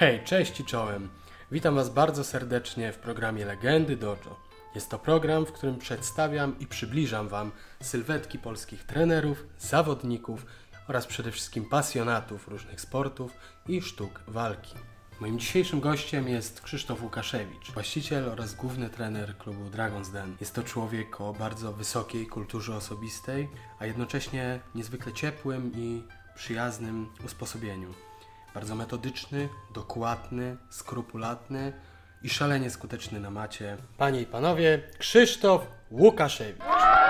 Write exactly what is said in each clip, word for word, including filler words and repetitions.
Hej, cześć i czołem. Witam Was bardzo serdecznie w programie Legendy Dojo. Jest to program, w którym przedstawiam i przybliżam Wam sylwetki polskich trenerów, zawodników oraz przede wszystkim pasjonatów różnych sportów i sztuk walki. Moim dzisiejszym gościem jest Krzysztof Łukaszewicz, właściciel oraz główny trener klubu Dragon's Den. Jest to człowiek o bardzo wysokiej kulturze osobistej, a jednocześnie niezwykle ciepłym i przyjaznym usposobieniu. Bardzo metodyczny, dokładny, skrupulatny i szalenie skuteczny na macie. Panie i panowie, Krzysztof Łukaszewicz.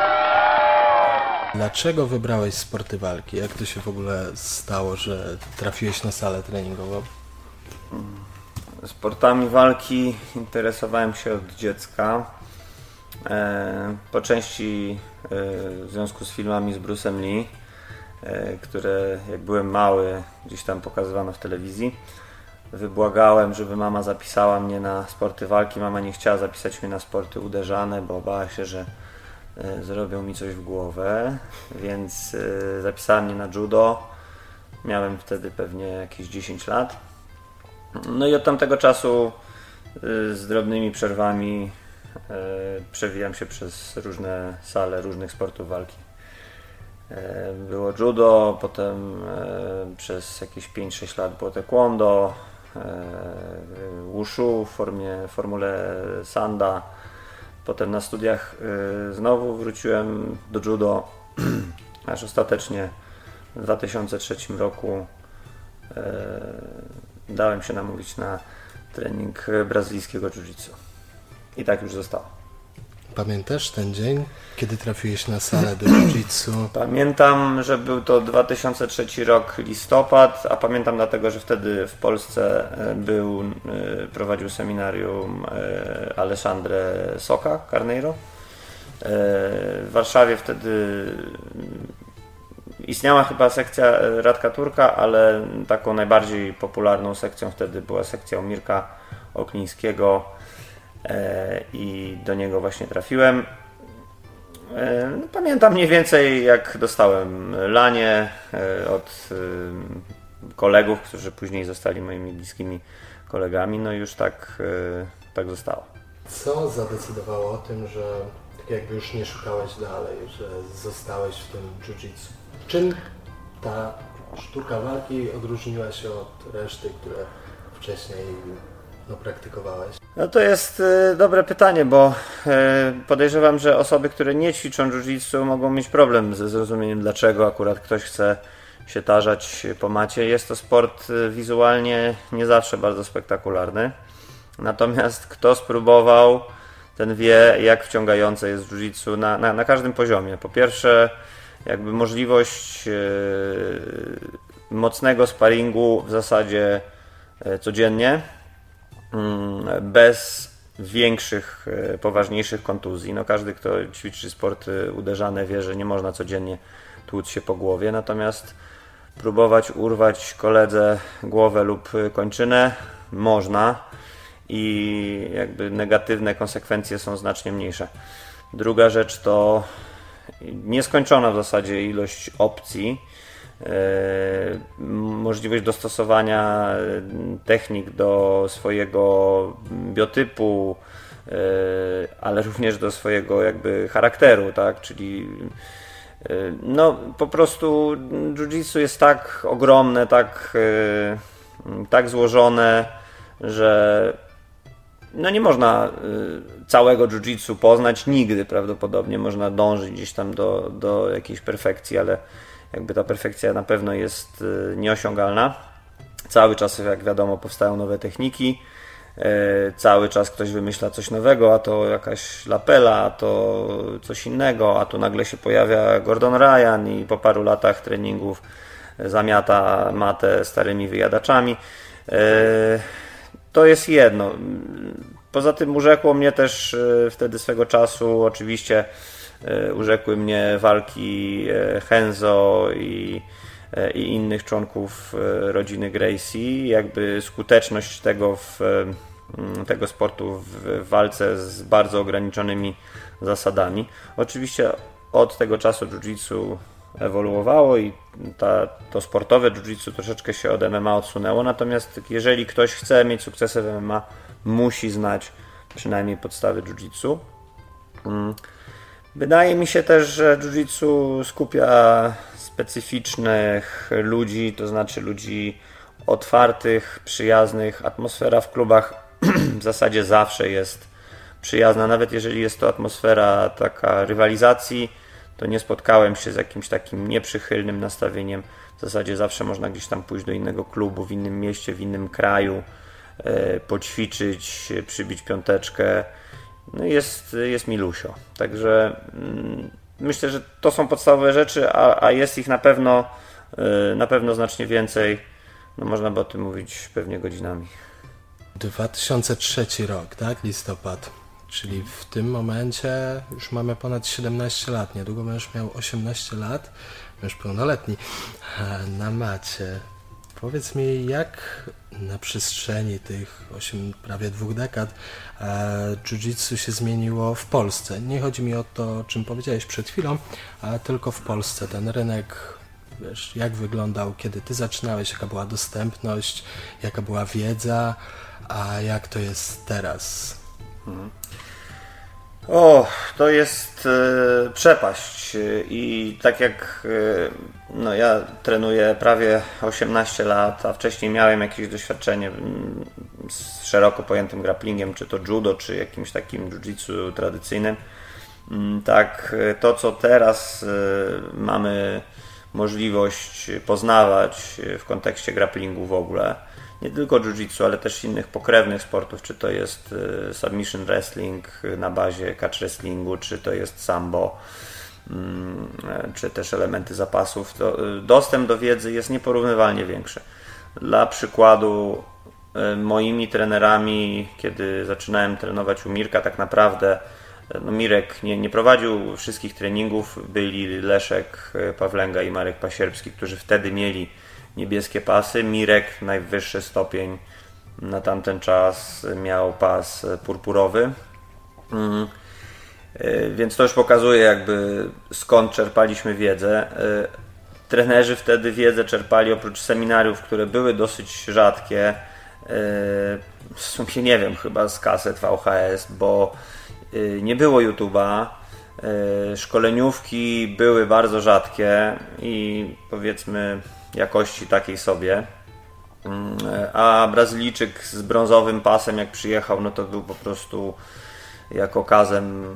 Dlaczego wybrałeś sporty walki? Jak to się w ogóle stało, że trafiłeś na salę treningową? Sportami walki interesowałem się od dziecka. Po części w związku z filmami z Bruce'em Lee, które jak byłem mały gdzieś tam pokazywano w telewizji. Wybłagałem, żeby mama zapisała mnie na sporty walki. Mama nie chciała zapisać mnie na sporty uderzane, bo bała się, że zrobią mi coś w głowę, więc zapisała mnie na judo. Miałem wtedy pewnie jakieś dziesięć lat. No i od tamtego czasu z drobnymi przerwami przewijam się przez różne sale różnych sportów walki. Było judo, potem przez jakieś pięć sześć lat było taekwondo, wushu w formie, w formule sanda. Potem na studiach znowu wróciłem do judo, aż ostatecznie w dwa tysiące trzecim roku dałem się namówić na trening brazylijskiego jiu-jitsu. I tak już zostało. Pamiętasz ten dzień, kiedy trafiłeś na salę do jiu-jitsu? Pamiętam, że był to dwa tysiące trzeci rok, listopad, a pamiętam dlatego, że wtedy w Polsce był, prowadził seminarium Alexandre Soka Carneiro. W Warszawie wtedy istniała chyba sekcja Radka Turka, ale taką najbardziej popularną sekcją wtedy była sekcja Mirka Oknińskiego i do niego właśnie trafiłem. Pamiętam mniej więcej, jak dostałem lanie od kolegów, którzy później zostali moimi bliskimi kolegami, no i już tak, tak zostało. Co zadecydowało o tym, że tak jakby już nie szukałeś dalej, że zostałeś w tym jiu-jitsu? Czym ta sztuka walki odróżniła się od reszty, które wcześniej no, praktykowałeś? No to jest y, dobre pytanie, bo y, podejrzewam, że osoby, które nie ćwiczą jiu-jitsu, mogą mieć problem ze zrozumieniem, dlaczego akurat ktoś chce się tarzać po macie. Jest to sport y, wizualnie nie zawsze bardzo spektakularny, natomiast kto spróbował, ten wie, jak wciągające jest jiu-jitsu na, na, na każdym poziomie. Po pierwsze, jakby możliwość yy, mocnego sparingu w zasadzie yy, codziennie, yy, bez większych, yy, poważniejszych kontuzji. No, każdy, kto ćwiczy sporty uderzane, wie, że nie można codziennie tłuc się po głowie, natomiast próbować urwać koledze głowę lub kończynę można i jakby negatywne konsekwencje są znacznie mniejsze. Druga rzecz to nieskończona w zasadzie ilość opcji, yy, możliwość dostosowania technik do swojego biotypu, yy, ale również do swojego jakby charakteru, tak? Czyli yy, no po prostu jiu-jitsu jest tak ogromne, tak, yy, tak złożone, że no nie można y, całego jiu-jitsu poznać nigdy prawdopodobnie. Można dążyć gdzieś tam do, do jakiejś perfekcji, ale jakby ta perfekcja na pewno jest y, nieosiągalna. Cały czas, jak wiadomo, powstają nowe techniki. Y, cały czas ktoś wymyśla coś nowego, a to jakaś lapela, a to coś innego, a tu nagle się pojawia Gordon Ryan i po paru latach treningów zamiata matę starymi wyjadaczami. Y, To jest jedno. Poza tym urzekło mnie też wtedy swego czasu, oczywiście urzekły mnie walki Henzo i, i innych członków rodziny Gracie. Jakby skuteczność tego, w, tego sportu w walce z bardzo ograniczonymi zasadami. Oczywiście od tego czasu jiu-jitsu ewoluowało i ta, to sportowe jiu-jitsu troszeczkę się od M M A odsunęło, natomiast jeżeli ktoś chce mieć sukcesy w M M A, musi znać przynajmniej podstawy jiu-jitsu. Wydaje mi się też, że jiu-jitsu skupia specyficznych ludzi, to znaczy ludzi otwartych, przyjaznych. Atmosfera w klubach w zasadzie zawsze jest przyjazna, nawet jeżeli jest to atmosfera taka rywalizacji, to nie spotkałem się z jakimś takim nieprzychylnym nastawieniem. W zasadzie zawsze można gdzieś tam pójść do innego klubu, w innym mieście, w innym kraju, poćwiczyć, przybić piąteczkę. No jest, jest milusio. Także mm, myślę, że to są podstawowe rzeczy, a, a jest ich na pewno, na pewno znacznie więcej. No można by o tym mówić pewnie godzinami. dwa tysiące trzeci rok, tak? Listopad. Czyli w tym momencie już mamy ponad siedemnaście lat. Niedługo będziesz miał osiemnaście lat. Będziesz pełnoletni na macie. Powiedz mi, jak na przestrzeni tych osiem, prawie dwóch dekad e, jiu-jitsu się zmieniło w Polsce? Nie chodzi mi o to, o czym powiedziałeś przed chwilą, a tylko w Polsce. Ten rynek, wiesz, jak wyglądał, kiedy ty zaczynałeś, jaka była dostępność, jaka była wiedza, a jak to jest teraz? Mhm. O, to jest e, przepaść i tak jak e, no ja trenuję prawie osiemnaście lat, a wcześniej miałem jakieś doświadczenie m, z szeroko pojętym grapplingiem, czy to judo, czy jakimś takim jiu-jitsu tradycyjnym, m, tak to co teraz e, mamy możliwość poznawać w kontekście grapplingu w ogóle, nie tylko jiu-jitsu, ale też innych pokrewnych sportów, czy to jest submission wrestling na bazie catch wrestlingu, czy to jest sambo, czy też elementy zapasów, to dostęp do wiedzy jest nieporównywalnie większy. Dla przykładu, moimi trenerami, kiedy zaczynałem trenować u Mirka, tak naprawdę no Mirek nie, nie prowadził wszystkich treningów, byli Leszek Pawlęga i Marek Pasierbski, którzy wtedy mieli niebieskie pasy. Mirek, najwyższy stopień na tamten czas, miał pas purpurowy. Mm. Więc to już pokazuje jakby skąd czerpaliśmy wiedzę. Trenerzy wtedy wiedzę czerpali oprócz seminariów, które były dosyć rzadkie, w sumie nie wiem, chyba z kaset V H S, bo nie było YouTube'a, szkoleniówki były bardzo rzadkie i powiedzmy jakości takiej sobie, a Brazylijczyk z brązowym pasem jak przyjechał, no to był po prostu jak okazem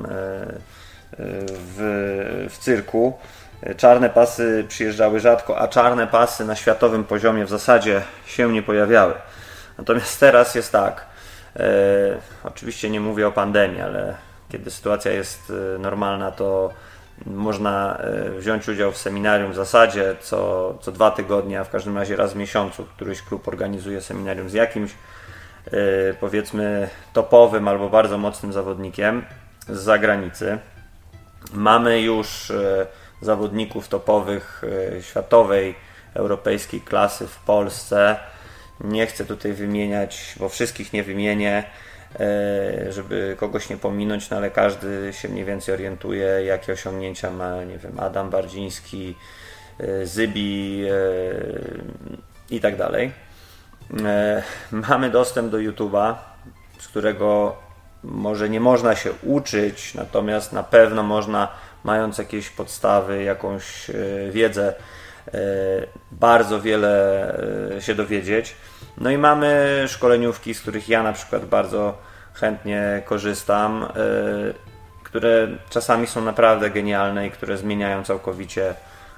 w, w cyrku. Czarne pasy przyjeżdżały rzadko, a czarne pasy na światowym poziomie w zasadzie się nie pojawiały. Natomiast teraz jest tak, e, oczywiście nie mówię o pandemii, ale kiedy sytuacja jest normalna, to można wziąć udział w seminarium w zasadzie co, co dwa tygodnie, a w każdym razie raz w miesiącu któryś klub organizuje seminarium z jakimś e, powiedzmy topowym albo bardzo mocnym zawodnikiem z zagranicy. Mamy już e, zawodników topowych e, światowej, europejskiej klasy w Polsce. Nie chcę tutaj wymieniać, bo wszystkich nie wymienię, żeby kogoś nie pominąć, no ale każdy się mniej więcej orientuje, jakie osiągnięcia ma, nie wiem, Adam Bardziński, Zybi i tak dalej. Mamy dostęp do YouTube'a, z którego może nie można się uczyć, natomiast na pewno można, mając jakieś podstawy, jakąś wiedzę, bardzo wiele się dowiedzieć. No i mamy szkoleniówki, z których ja na przykład bardzo chętnie korzystam, które czasami są naprawdę genialne i które zmieniają całkowicie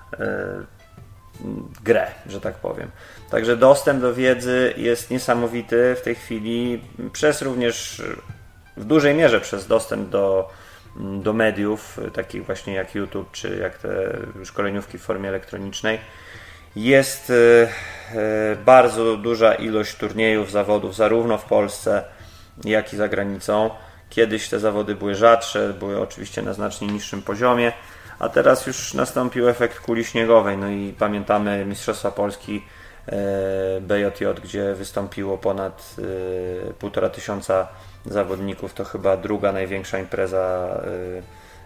grę, że tak powiem. Także dostęp do wiedzy jest niesamowity w tej chwili, przez również w dużej mierze przez dostęp do, do mediów, takich właśnie jak YouTube, czy jak te szkoleniówki w formie elektronicznej. Jest bardzo duża ilość turniejów, zawodów, zarówno w Polsce, jak i za granicą. Kiedyś te zawody były rzadsze, były oczywiście na znacznie niższym poziomie, a teraz już nastąpił efekt kuli śniegowej. No i pamiętamy Mistrzostwa Polski B J J, gdzie wystąpiło ponad półtora tysiąca zawodników. To chyba druga największa impreza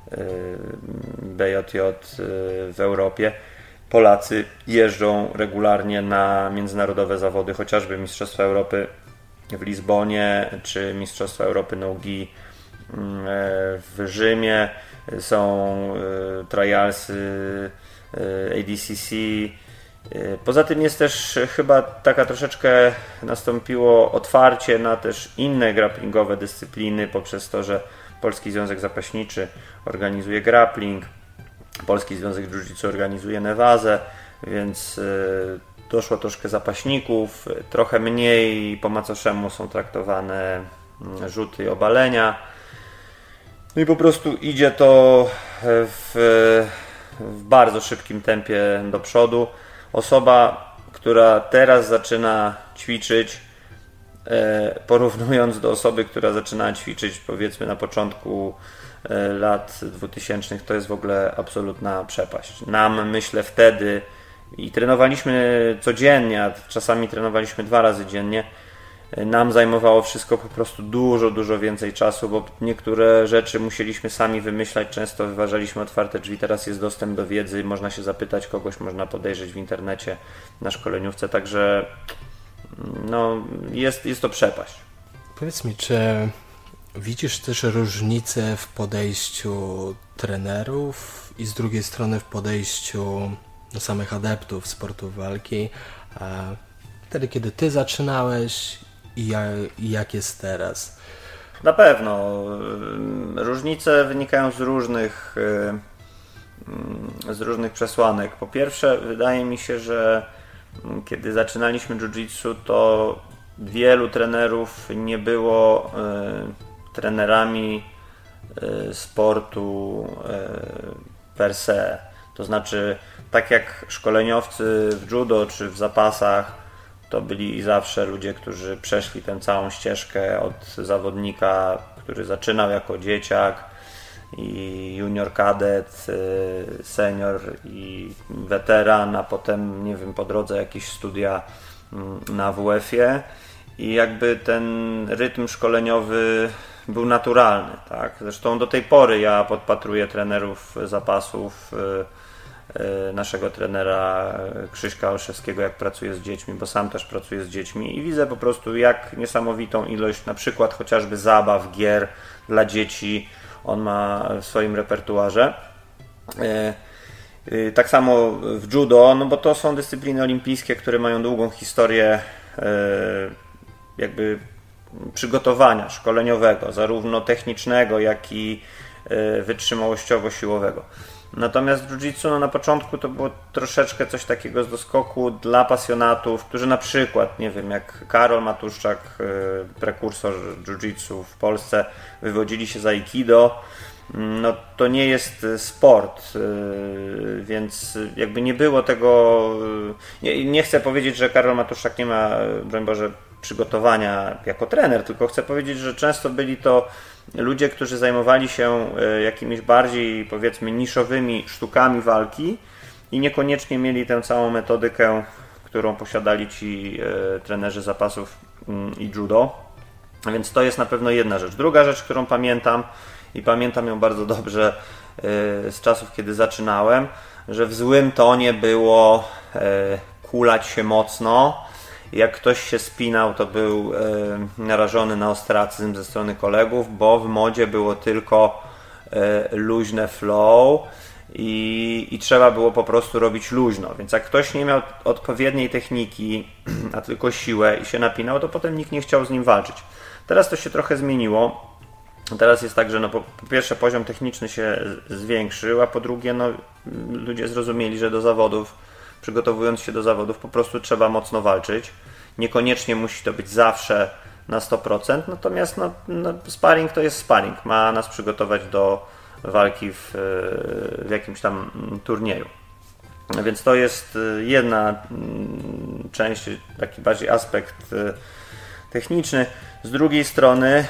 B J J w Europie. Polacy jeżdżą regularnie na międzynarodowe zawody, chociażby Mistrzostwa Europy w Lizbonie, czy Mistrzostwa Europy Nogi w Rzymie. Są trialsy A D C C. Poza tym jest też chyba taka troszeczkę nastąpiło otwarcie na też inne grapplingowe dyscypliny poprzez to, że Polski Związek Zapaśniczy organizuje grappling, Polski Związek Jiu-Jitsu organizuje Nevazę, więc doszło troszkę zapaśników, trochę mniej po macoszemu są traktowane rzuty i obalenia. No i po prostu idzie to w, w bardzo szybkim tempie do przodu. Osoba, która teraz zaczyna ćwiczyć, porównując do osoby, która zaczynała ćwiczyć powiedzmy na początku lat dwutysięcznych, to jest w ogóle absolutna przepaść. Nam, myślę, wtedy i trenowaliśmy codziennie, a czasami trenowaliśmy dwa razy dziennie, nam zajmowało wszystko po prostu dużo, dużo więcej czasu, bo niektóre rzeczy musieliśmy sami wymyślać, często wyważaliśmy otwarte drzwi, teraz jest dostęp do wiedzy, można się zapytać kogoś, można podejrzeć w internecie na szkoleniówce, także no, jest, jest to przepaść. Powiedz mi, czy widzisz też różnicę w podejściu trenerów i z drugiej strony w podejściu do samych adeptów sportu walki, wtedy kiedy ty zaczynałeś i jak, i jak jest teraz? Na pewno. Różnice wynikają z różnych, z różnych przesłanek. Po pierwsze, wydaje mi się, że kiedy zaczynaliśmy jiu-jitsu, to wielu trenerów nie było trenerami sportu per se. To znaczy, tak jak szkoleniowcy w judo czy w zapasach, to byli zawsze ludzie, którzy przeszli tę całą ścieżkę od zawodnika, który zaczynał jako dzieciak i junior kadet, senior i weteran, a potem, nie wiem, po drodze jakieś studia na W F-ie i jakby ten rytm szkoleniowy był naturalny, tak? Zresztą do tej pory ja podpatruję trenerów zapasów, naszego trenera Krzyśka Olszewskiego, jak pracuje z dziećmi, bo sam też pracuję z dziećmi i widzę po prostu, jak niesamowitą ilość na przykład chociażby zabaw, gier dla dzieci on ma w swoim repertuarze. Tak samo w judo, no bo to są dyscypliny olimpijskie, które mają długą historię jakby przygotowania szkoleniowego, zarówno technicznego, jak i wytrzymałościowo-siłowego. Natomiast jiu-jitsu no na początku to było troszeczkę coś takiego z doskoku dla pasjonatów, którzy na przykład, nie wiem, jak Karol Matuszczak, prekursor jiu-jitsu w Polsce, wywodzili się z aikido, no to nie jest sport, więc jakby nie było tego, nie, nie chcę powiedzieć, że Karol Matuszczak nie ma, broń Boże, przygotowania jako trener, tylko chcę powiedzieć, że często byli to ludzie, którzy zajmowali się jakimiś bardziej, powiedzmy, niszowymi sztukami walki i niekoniecznie mieli tę całą metodykę, którą posiadali ci trenerzy zapasów i judo. Więc to jest na pewno jedna rzecz. Druga rzecz, którą pamiętam i pamiętam ją bardzo dobrze z czasów, kiedy zaczynałem, że w złym tonie było kulać się mocno. Jak ktoś się spinał, to był e, narażony na ostracyzm ze strony kolegów, bo w modzie było tylko e, luźne flow i, i trzeba było po prostu robić luźno. Więc jak ktoś nie miał odpowiedniej techniki, a tylko siłę i się napinał, to potem nikt nie chciał z nim walczyć. Teraz to się trochę zmieniło. Teraz jest tak, że no po, po pierwsze poziom techniczny się zwiększył, a po drugie no, ludzie zrozumieli, że do zawodów, przygotowując się do zawodów, po prostu trzeba mocno walczyć. Niekoniecznie musi to być zawsze na sto procent, natomiast no, no, sparring to jest sparring. Ma nas przygotować do walki w, w jakimś tam turnieju. Więc to jest jedna część, taki bardziej aspekt techniczny. Z drugiej strony,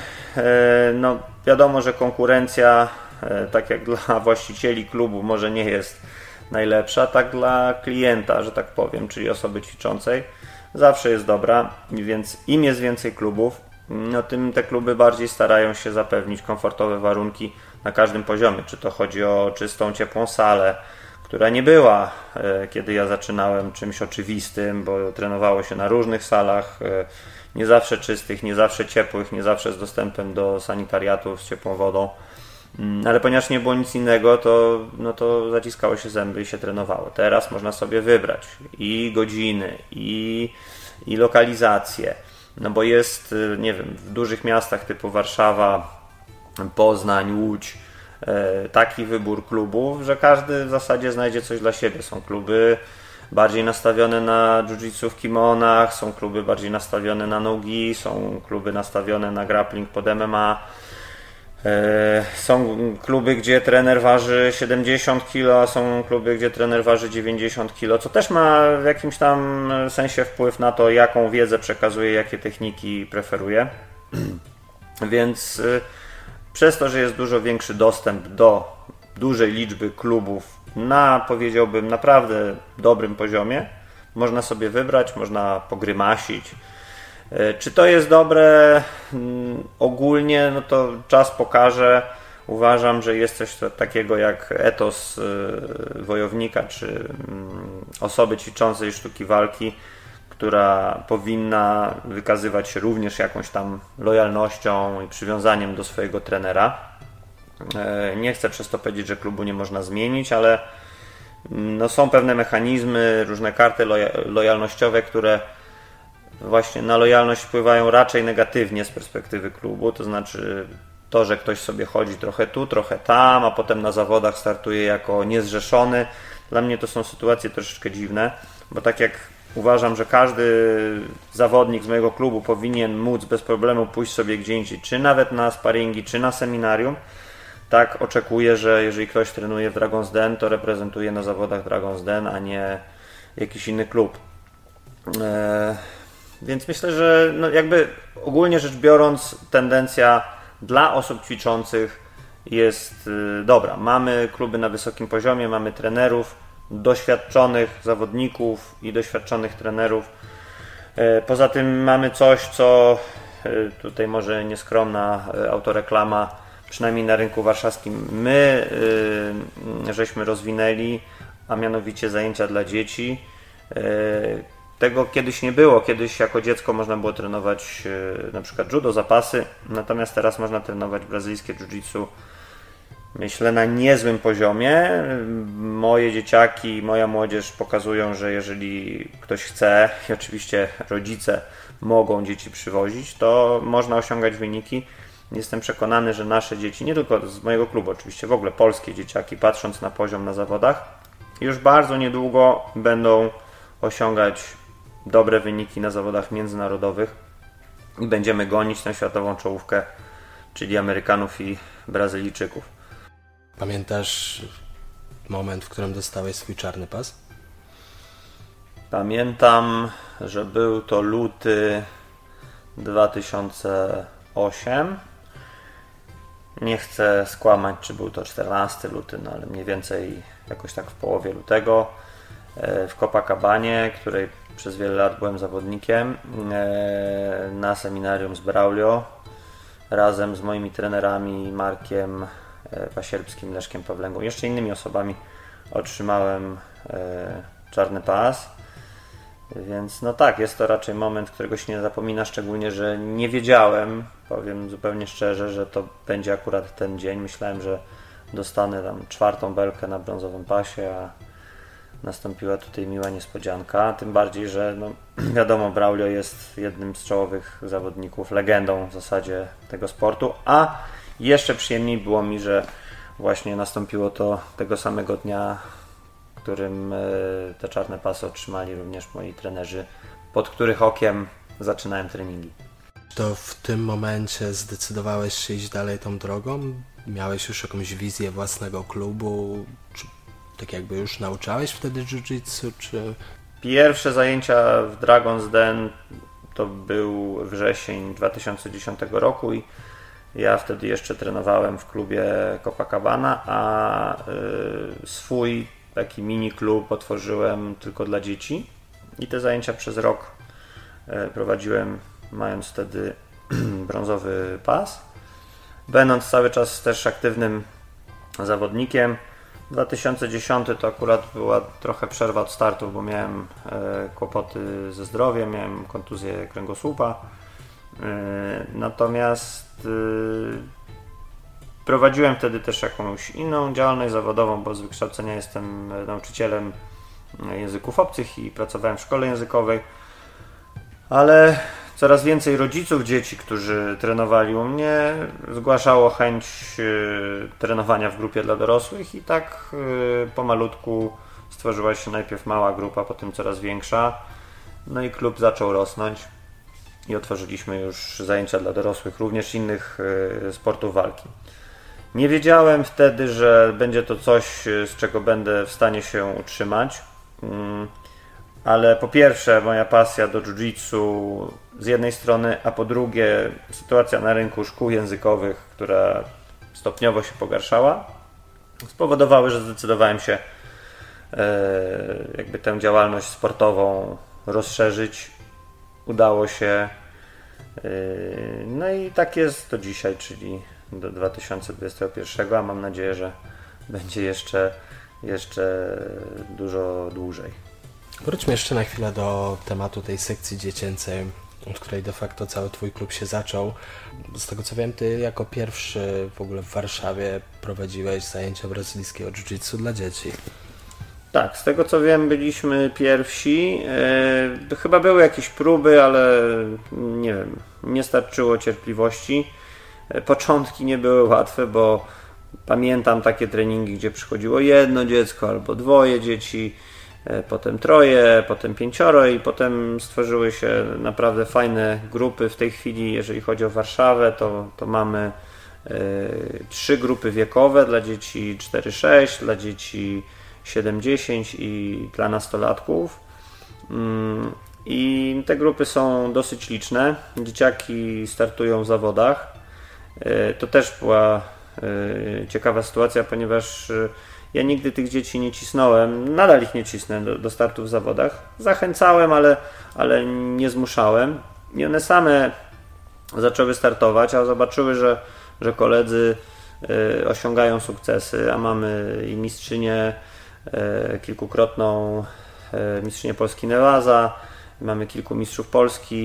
no wiadomo, że konkurencja, tak jak dla właścicieli klubu, może nie jest najlepsza, tak dla klienta, że tak powiem, czyli osoby ćwiczącej, zawsze jest dobra, więc im jest więcej klubów, no tym te kluby bardziej starają się zapewnić komfortowe warunki na każdym poziomie, czy to chodzi o czystą, ciepłą salę, która nie była, kiedy ja zaczynałem, czymś oczywistym, bo trenowało się na różnych salach, nie zawsze czystych, nie zawsze ciepłych, nie zawsze z dostępem do sanitariatów z ciepłą wodą, ale ponieważ nie było nic innego, to, no to zaciskało się zęby i się trenowało. Teraz można sobie wybrać i godziny, i, i lokalizacje, no bo jest, nie wiem, w dużych miastach typu Warszawa, Poznań, Łódź, taki wybór klubów, że każdy w zasadzie znajdzie coś dla siebie. Są kluby bardziej nastawione na jiu-jitsu w kimonach, są kluby bardziej nastawione na nogi, są kluby nastawione na grappling pod M M A. Są kluby, gdzie trener waży siedemdziesiąt kilo, a są kluby, gdzie trener waży dziewięćdziesiąt kilo, co też ma w jakimś tam sensie wpływ na to, jaką wiedzę przekazuje, jakie techniki preferuje. Więc przez to, że jest dużo większy dostęp do dużej liczby klubów na, powiedziałbym, naprawdę dobrym poziomie, można sobie wybrać, można pogrymasić. Czy to jest dobre ogólnie, no to czas pokaże. Uważam, że jest coś takiego jak etos wojownika, czy osoby ćwiczącej sztuki walki, która powinna wykazywać się również jakąś tam lojalnością i przywiązaniem do swojego trenera. Nie chcę przez to powiedzieć, że klubu nie można zmienić, ale no są pewne mechanizmy, różne karty lojalnościowe, które właśnie na lojalność wpływają raczej negatywnie z perspektywy klubu, to znaczy to, że ktoś sobie chodzi trochę tu, trochę tam, a potem na zawodach startuje jako niezrzeszony. Dla mnie to są sytuacje troszeczkę dziwne, bo tak jak uważam, że każdy zawodnik z mojego klubu powinien móc bez problemu pójść sobie gdzie indziej, czy nawet na sparingi, czy na seminarium, tak oczekuję, że jeżeli ktoś trenuje w Dragon's Den, to reprezentuje na zawodach Dragon's Den, a nie jakiś inny klub. Eee, więc myślę, że no jakby ogólnie rzecz biorąc tendencja dla osób ćwiczących jest y, dobra. Mamy kluby na wysokim poziomie, mamy trenerów, doświadczonych zawodników i doświadczonych trenerów. Eee, poza tym mamy coś, co y, tutaj może nieskromna y, autoreklama, przynajmniej na rynku warszawskim, my y, żeśmy rozwinęli, a mianowicie zajęcia dla dzieci. Y, tego kiedyś nie było. Kiedyś jako dziecko można było trenować y, na przykład judo, zapasy, natomiast teraz można trenować brazylijskie jiu-jitsu, myślę, na niezłym poziomie. Moje dzieciaki, moja młodzież pokazują, że jeżeli ktoś chce i oczywiście rodzice mogą dzieci przywozić, to można osiągać wyniki. Jestem przekonany, że nasze dzieci, nie tylko z mojego klubu, oczywiście w ogóle polskie dzieciaki, patrząc na poziom na zawodach, już bardzo niedługo będą osiągać dobre wyniki na zawodach międzynarodowych i będziemy gonić tę światową czołówkę, czyli Amerykanów i Brazylijczyków. Pamiętasz moment, w którym dostałeś swój czarny pas? Pamiętam, że był to luty dwa tysiące ósmego. Nie chcę skłamać, czy był to czternasty luty, no ale mniej więcej jakoś tak w połowie lutego w Copacabanie, której przez wiele lat byłem zawodnikiem, na seminarium z Braulio razem z moimi trenerami Markiem Pasierbskim, Leszkiem Pawlęgą, jeszcze innymi osobami otrzymałem czarny pas. Więc no tak, jest to raczej moment, którego się nie zapomina, szczególnie, że nie wiedziałem, powiem zupełnie szczerze, że to będzie akurat ten dzień. Myślałem, że dostanę tam czwartą belkę na brązowym pasie, a nastąpiła tutaj miła niespodzianka. Tym bardziej, że no, wiadomo, Braulio jest jednym z czołowych zawodników, legendą w zasadzie tego sportu, a jeszcze przyjemniej było mi, że właśnie nastąpiło to tego samego dnia, w którym te czarne pasy otrzymali również moi trenerzy, pod których okiem zaczynałem treningi. To w tym momencie zdecydowałeś się iść dalej tą drogą? Miałeś już jakąś wizję własnego klubu? Czy tak jakby już nauczałeś wtedy jiu-jitsu? Czy... Pierwsze zajęcia w Dragon's Den to był wrzesień dwa tysiące dziesiątego roku i ja wtedy jeszcze trenowałem w klubie Copacabana, a y, swój taki mini klub otworzyłem tylko dla dzieci i te zajęcia przez rok prowadziłem, mając wtedy brązowy pas. będąc cały czas też aktywnym zawodnikiem. dwa tysiące dziesiąty to akurat była trochę przerwa od startów, bo miałem e, kłopoty ze zdrowiem, miałem kontuzję kręgosłupa. E, natomiast e, prowadziłem wtedy też jakąś inną działalność zawodową, bo z wykształcenia jestem nauczycielem języków obcych i pracowałem w szkole językowej. Ale coraz więcej rodziców dzieci, którzy trenowali u mnie, zgłaszało chęć y, trenowania w grupie dla dorosłych i tak y, pomalutku stworzyła się najpierw mała grupa, potem coraz większa. No i klub zaczął rosnąć i otworzyliśmy już zajęcia dla dorosłych, również innych y, sportów walki. Nie wiedziałem wtedy, że będzie to coś, z czego będę w stanie się utrzymać. Y, Ale po pierwsze moja pasja do jiu-jitsu z jednej strony, a po drugie sytuacja na rynku szkół językowych, która stopniowo się pogarszała, spowodowały, że zdecydowałem się e, jakby tę działalność sportową rozszerzyć. Udało się. E, no i tak jest do dzisiaj, czyli do dwa tysiące dwudziestego pierwszego, a mam nadzieję, że będzie jeszcze, jeszcze dużo dłużej. Wróćmy jeszcze na chwilę do tematu tej sekcji dziecięcej, od której de facto cały Twój klub się zaczął. Z tego co wiem, Ty jako pierwszy w ogóle w Warszawie prowadziłeś zajęcia brazylijskiego jiu-jitsu dla dzieci. Tak, z tego co wiem, byliśmy pierwsi. E, chyba były jakieś próby, ale nie wiem, nie starczyło cierpliwości. E, początki nie były łatwe, bo pamiętam takie treningi, gdzie przychodziło jedno dziecko albo dwoje dzieci, potem troje, potem pięcioro i potem stworzyły się naprawdę fajne grupy. W tej chwili, jeżeli chodzi o Warszawę, to, to mamy y, trzy grupy wiekowe dla dzieci cztery sześć, dla dzieci siedem dziesięć i dla nastolatków. Y, I te grupy są dosyć liczne. Dzieciaki startują w zawodach. Y, to też była y, ciekawa sytuacja, ponieważ y, ja nigdy tych dzieci nie cisnąłem, nadal ich nie cisnę do, do startu w zawodach. Zachęcałem, ale, ale nie zmuszałem. I one same zaczęły startować, a zobaczyły, że, że koledzy y, osiągają sukcesy, a mamy i mistrzynię, y, kilkukrotną y, mistrzynię Polski Newaza, mamy kilku mistrzów Polski.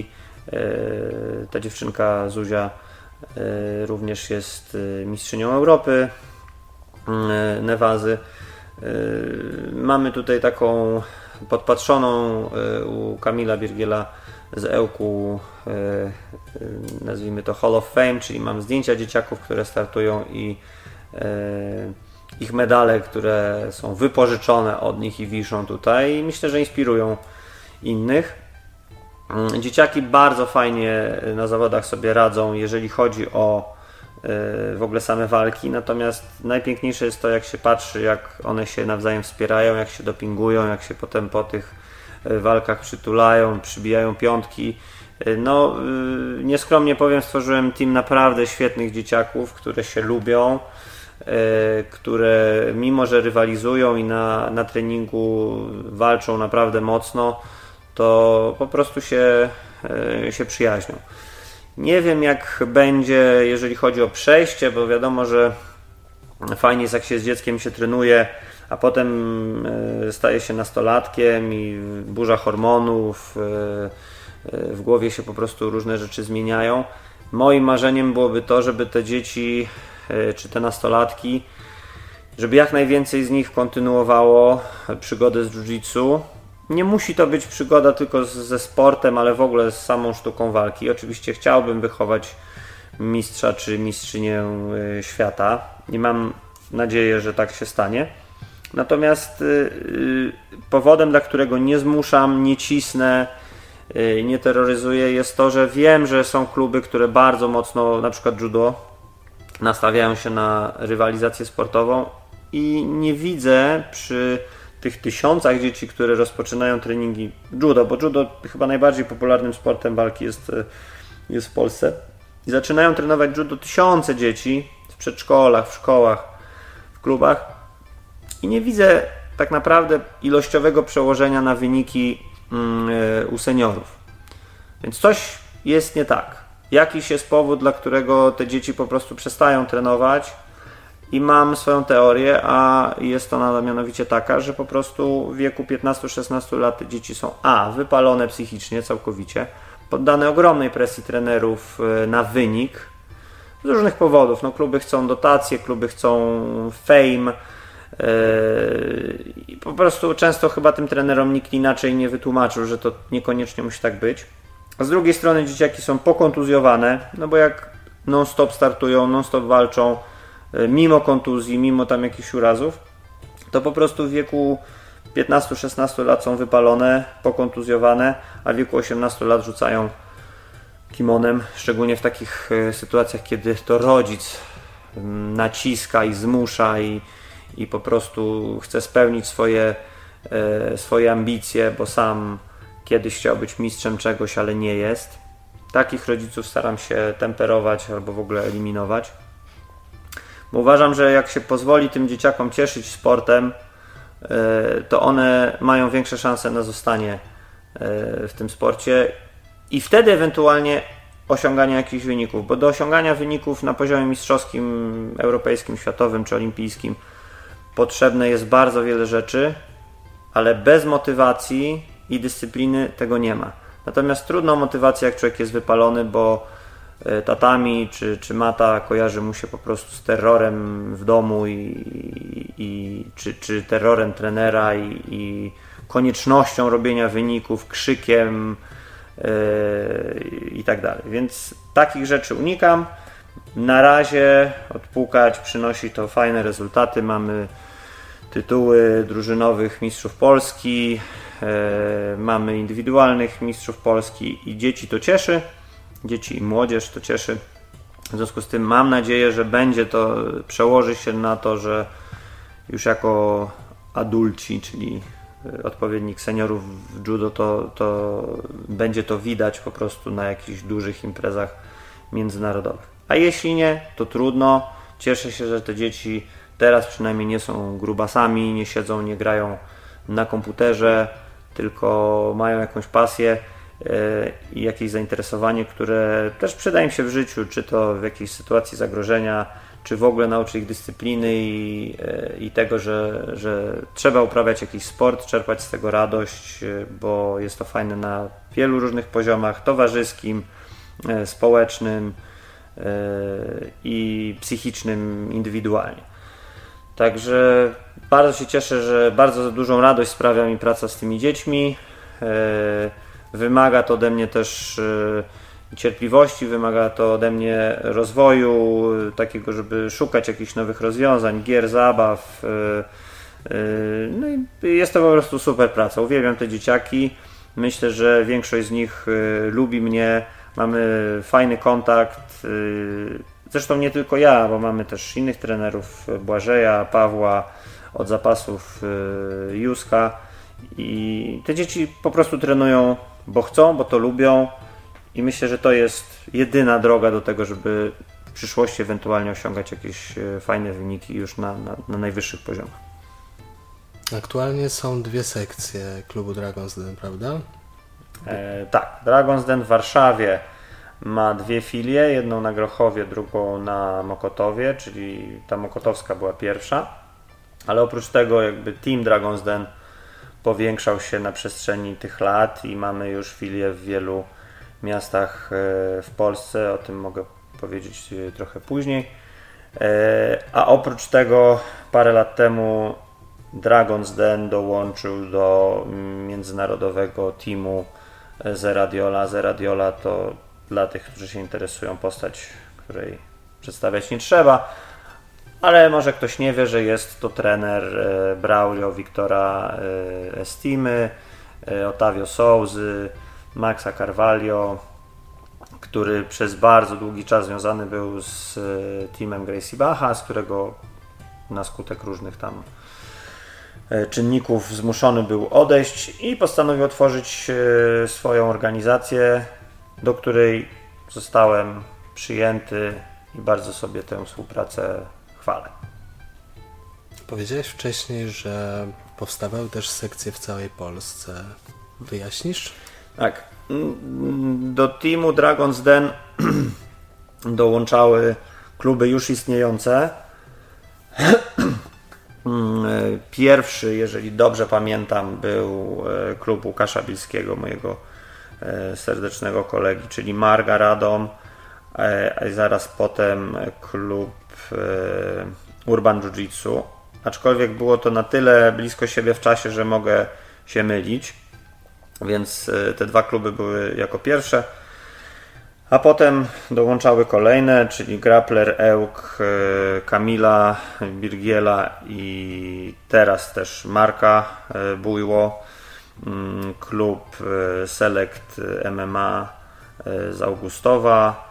Y, ta dziewczynka Zuzia y, również jest y, mistrzynią Europy Newazy. Mamy tutaj taką podpatrzoną u Kamila Biergiela z Ełku, nazwijmy to Hall of Fame, czyli mam zdjęcia dzieciaków, które startują i ich medale, które są wypożyczone od nich i wiszą tutaj i myślę, że inspirują innych. Dzieciaki bardzo fajnie na zawodach sobie radzą, jeżeli chodzi o w ogóle same walki, natomiast najpiękniejsze jest to, jak się patrzy, jak one się nawzajem wspierają, jak się dopingują, jak się potem po tych walkach przytulają, przybijają piątki. No, nieskromnie powiem, stworzyłem team naprawdę świetnych dzieciaków, które się lubią, które mimo, że rywalizują i na, na treningu walczą naprawdę mocno, to po prostu się, się przyjaźnią. Nie wiem, jak będzie, jeżeli chodzi o przejście, bo wiadomo, że fajnie jest, jak się z dzieckiem się trenuje, a potem staje się nastolatkiem i burza hormonów, w głowie się po prostu różne rzeczy zmieniają. Moim marzeniem byłoby to, żeby te dzieci, czy te nastolatki, żeby jak najwięcej z nich kontynuowało przygodę z jiu-jitsu. Nie musi to być przygoda tylko z, ze sportem, ale w ogóle z samą sztuką walki. Oczywiście chciałbym wychować mistrza czy mistrzynię świata i mam nadzieję, że tak się stanie. Natomiast yy, powodem, dla którego nie zmuszam, nie cisnę, yy, nie terroryzuję, jest to, że wiem, że są kluby, które bardzo mocno, na przykład judo, nastawiają się na rywalizację sportową i nie widzę przy tych tysiącach dzieci, które rozpoczynają treningi judo, bo judo chyba najbardziej popularnym sportem walki jest, jest w Polsce. I zaczynają trenować judo tysiące dzieci w przedszkolach, w szkołach, w klubach i nie widzę tak naprawdę ilościowego przełożenia na wyniki yy, u seniorów. Więc coś jest nie tak. jakiś jest powód, dla którego te dzieci po prostu przestają trenować i mam swoją teorię, a jest ona mianowicie taka, że po prostu w wieku piętnastu szesnastu lat te dzieci są a. wypalone psychicznie całkowicie, poddane ogromnej presji trenerów na wynik z różnych powodów. No, kluby chcą dotacje, kluby chcą fame i po prostu często chyba tym trenerom nikt inaczej nie wytłumaczył, że to niekoniecznie musi tak być. A z drugiej strony dzieciaki są pokontuzjowane, no bo jak non-stop startują, non-stop walczą, mimo kontuzji, mimo tam jakichś urazów, to po prostu w wieku piętnastu szesnastu lat są wypalone, pokontuzjowane, a w wieku osiemnastu lat rzucają kimonem, szczególnie w takich sytuacjach, kiedy to rodzic naciska i zmusza i, i po prostu chce spełnić swoje, swoje ambicje, bo sam kiedyś chciał być mistrzem czegoś, ale nie jest. Takich rodziców staram się temperować albo w ogóle eliminować. Bo uważam, że jak się pozwoli tym dzieciakom cieszyć sportem, to one mają większe szanse na zostanie w tym sporcie i wtedy ewentualnie osiąganie jakichś wyników, bo do osiągania wyników na poziomie mistrzowskim, europejskim, światowym czy olimpijskim potrzebne jest bardzo wiele rzeczy, ale bez motywacji i dyscypliny tego nie ma. Natomiast trudną motywację, jak człowiek jest wypalony, bo tatami czy, czy mata kojarzy mu się po prostu z terrorem w domu i, i, czy, czy terrorem trenera i, i koniecznością robienia wyników, krzykiem yy, i tak dalej. Więc takich rzeczy unikam. Na razie odpukać przynosi to fajne rezultaty. Mamy tytuły drużynowych mistrzów Polski, yy, mamy indywidualnych mistrzów Polski i dzieci to cieszy. Dzieci i młodzież to cieszy. W związku z tym mam nadzieję, że będzie to, przełoży się na to, że już jako adulci, czyli odpowiednik seniorów w judo, to, to będzie to widać po prostu na jakichś dużych imprezach międzynarodowych. A jeśli nie, to trudno. Cieszę się, że te dzieci teraz przynajmniej nie są grubasami, nie siedzą, nie grają na komputerze, tylko mają jakąś pasję i jakieś zainteresowanie, które też przyda im się w życiu, czy to w jakiejś sytuacji zagrożenia, czy w ogóle nauczy ich dyscypliny i, i tego, że, że trzeba uprawiać jakiś sport, czerpać z tego radość, bo jest to fajne na wielu różnych poziomach, towarzyskim, społecznym i psychicznym indywidualnie. Także bardzo się cieszę, że bardzo dużą radość sprawia mi praca z tymi dziećmi. Wymaga to ode mnie też cierpliwości, wymaga to ode mnie rozwoju, takiego, żeby szukać jakichś nowych rozwiązań, gier, zabaw. No i jest to po prostu super praca. Uwielbiam te dzieciaki. Myślę, że większość z nich lubi mnie. Mamy fajny kontakt. Zresztą nie tylko ja, bo mamy też innych trenerów, Błażeja, Pawła, od zapasów Józka. I te dzieci po prostu trenują, bo chcą, bo to lubią i myślę, że to jest jedyna droga do tego, żeby w przyszłości ewentualnie osiągać jakieś fajne wyniki już na, na, na najwyższych poziomach. Aktualnie są dwie sekcje klubu Dragon's Den, prawda? E, tak, Dragon's Den w Warszawie ma dwie filie, jedną na Grochowie, drugą na Mokotowie, czyli ta mokotowska była pierwsza, ale oprócz tego jakby team Dragon's Den powiększał się na przestrzeni tych lat i mamy już filie w wielu miastach w Polsce, o tym mogę powiedzieć trochę później. A oprócz tego parę lat temu Dragon's Den dołączył do międzynarodowego teamu Zerradiola. Zerradiola to dla tych, którzy się interesują, postać, której przedstawiać nie trzeba. Ale może ktoś nie wie, że jest to trener Braulio, Wiktora Estimy, Otavio Souzy, Maxa Carvalho, który przez bardzo długi czas związany był z teamem Gracie Bacha, z którego na skutek różnych tam czynników zmuszony był odejść i postanowił otworzyć swoją organizację, do której zostałem przyjęty i bardzo sobie tę współpracę chwalę. Powiedziałeś wcześniej, że powstawały też sekcje w całej Polsce. Wyjaśnisz? Tak. do teamu Dragon's Den dołączały kluby już istniejące. Pierwszy, jeżeli dobrze pamiętam, był klub Łukasza Bilskiego, mojego serdecznego kolegi, czyli Marga Radom, a zaraz potem klub Urban Jiu-Jitsu. Aczkolwiek było to na tyle blisko siebie w czasie, że mogę się mylić, więc te dwa kluby były jako pierwsze. A potem dołączały kolejne, czyli Grappler, Ełk, Kamila, Birgiela i teraz też Marka Bujło, klub Select M M A z Augustowa,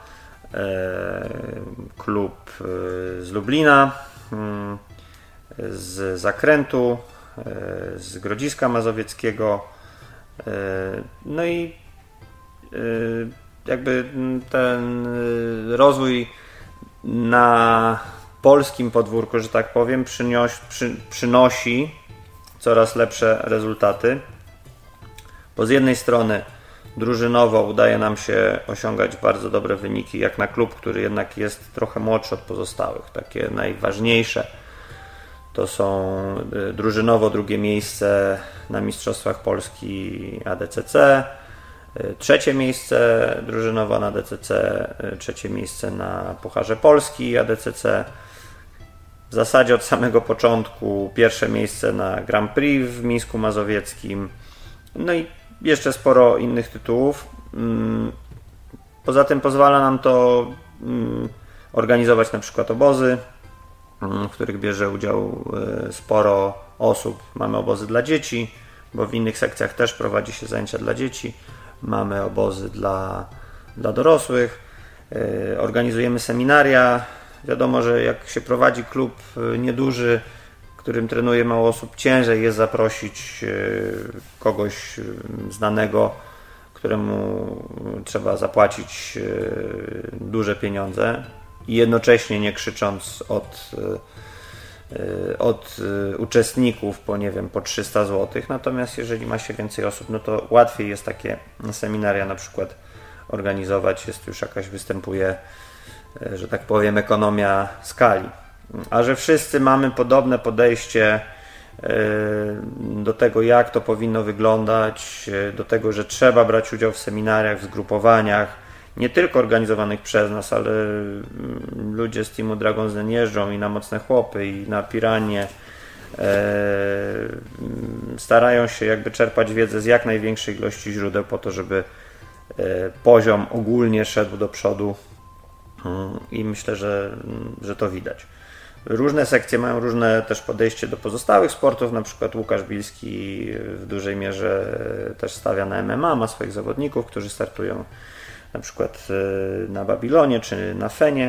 klub z Lublina, z Zakrętu, z Grodziska Mazowieckiego, no i jakby ten rozwój na polskim podwórku, że tak powiem, przynioś, przy, przynosi coraz lepsze rezultaty. Bo z jednej strony drużynowo udaje nam się osiągać bardzo dobre wyniki, jak na klub, który jednak jest trochę młodszy od pozostałych. Takie najważniejsze to są drużynowo drugie miejsce na Mistrzostwach Polski A D C C, trzecie miejsce drużynowo na D C C, trzecie miejsce na Pucharze Polski A D C C. W zasadzie od samego początku pierwsze miejsce na Grand Prix w Mińsku Mazowieckim. No i jeszcze sporo innych tytułów. Poza tym pozwala nam to organizować na przykład obozy, w których bierze udział sporo osób. Mamy obozy dla dzieci, bo w innych sekcjach też prowadzi się zajęcia dla dzieci. Mamy obozy dla, dla dorosłych, organizujemy seminaria. Wiadomo, że jak się prowadzi klub nieduży, w którym trenuje mało osób, ciężej jest zaprosić kogoś znanego, któremu trzeba zapłacić duże pieniądze i jednocześnie nie krzycząc od, od uczestników po, nie wiem, po trzysta złotych. Natomiast jeżeli ma się więcej osób, no to łatwiej jest takie seminaria na przykład organizować. Jest już jakaś, występuje, że tak powiem, ekonomia skali. A że wszyscy mamy podobne podejście do tego, jak to powinno wyglądać, do tego, że trzeba brać udział w seminariach, w zgrupowaniach, nie tylko organizowanych przez nas, ale ludzie z teamu Dragon's Den jeżdżą i na Mocne Chłopy, i na Piranie. Starają się jakby czerpać wiedzę z jak największej ilości źródeł po to, żeby poziom ogólnie szedł do przodu i myślę, że, że to widać. Różne sekcje mają różne też podejście do pozostałych sportów, na przykład Łukasz Bilski w dużej mierze też stawia na M M A, ma swoich zawodników, którzy startują na przykład na Babilonie czy na Fenie.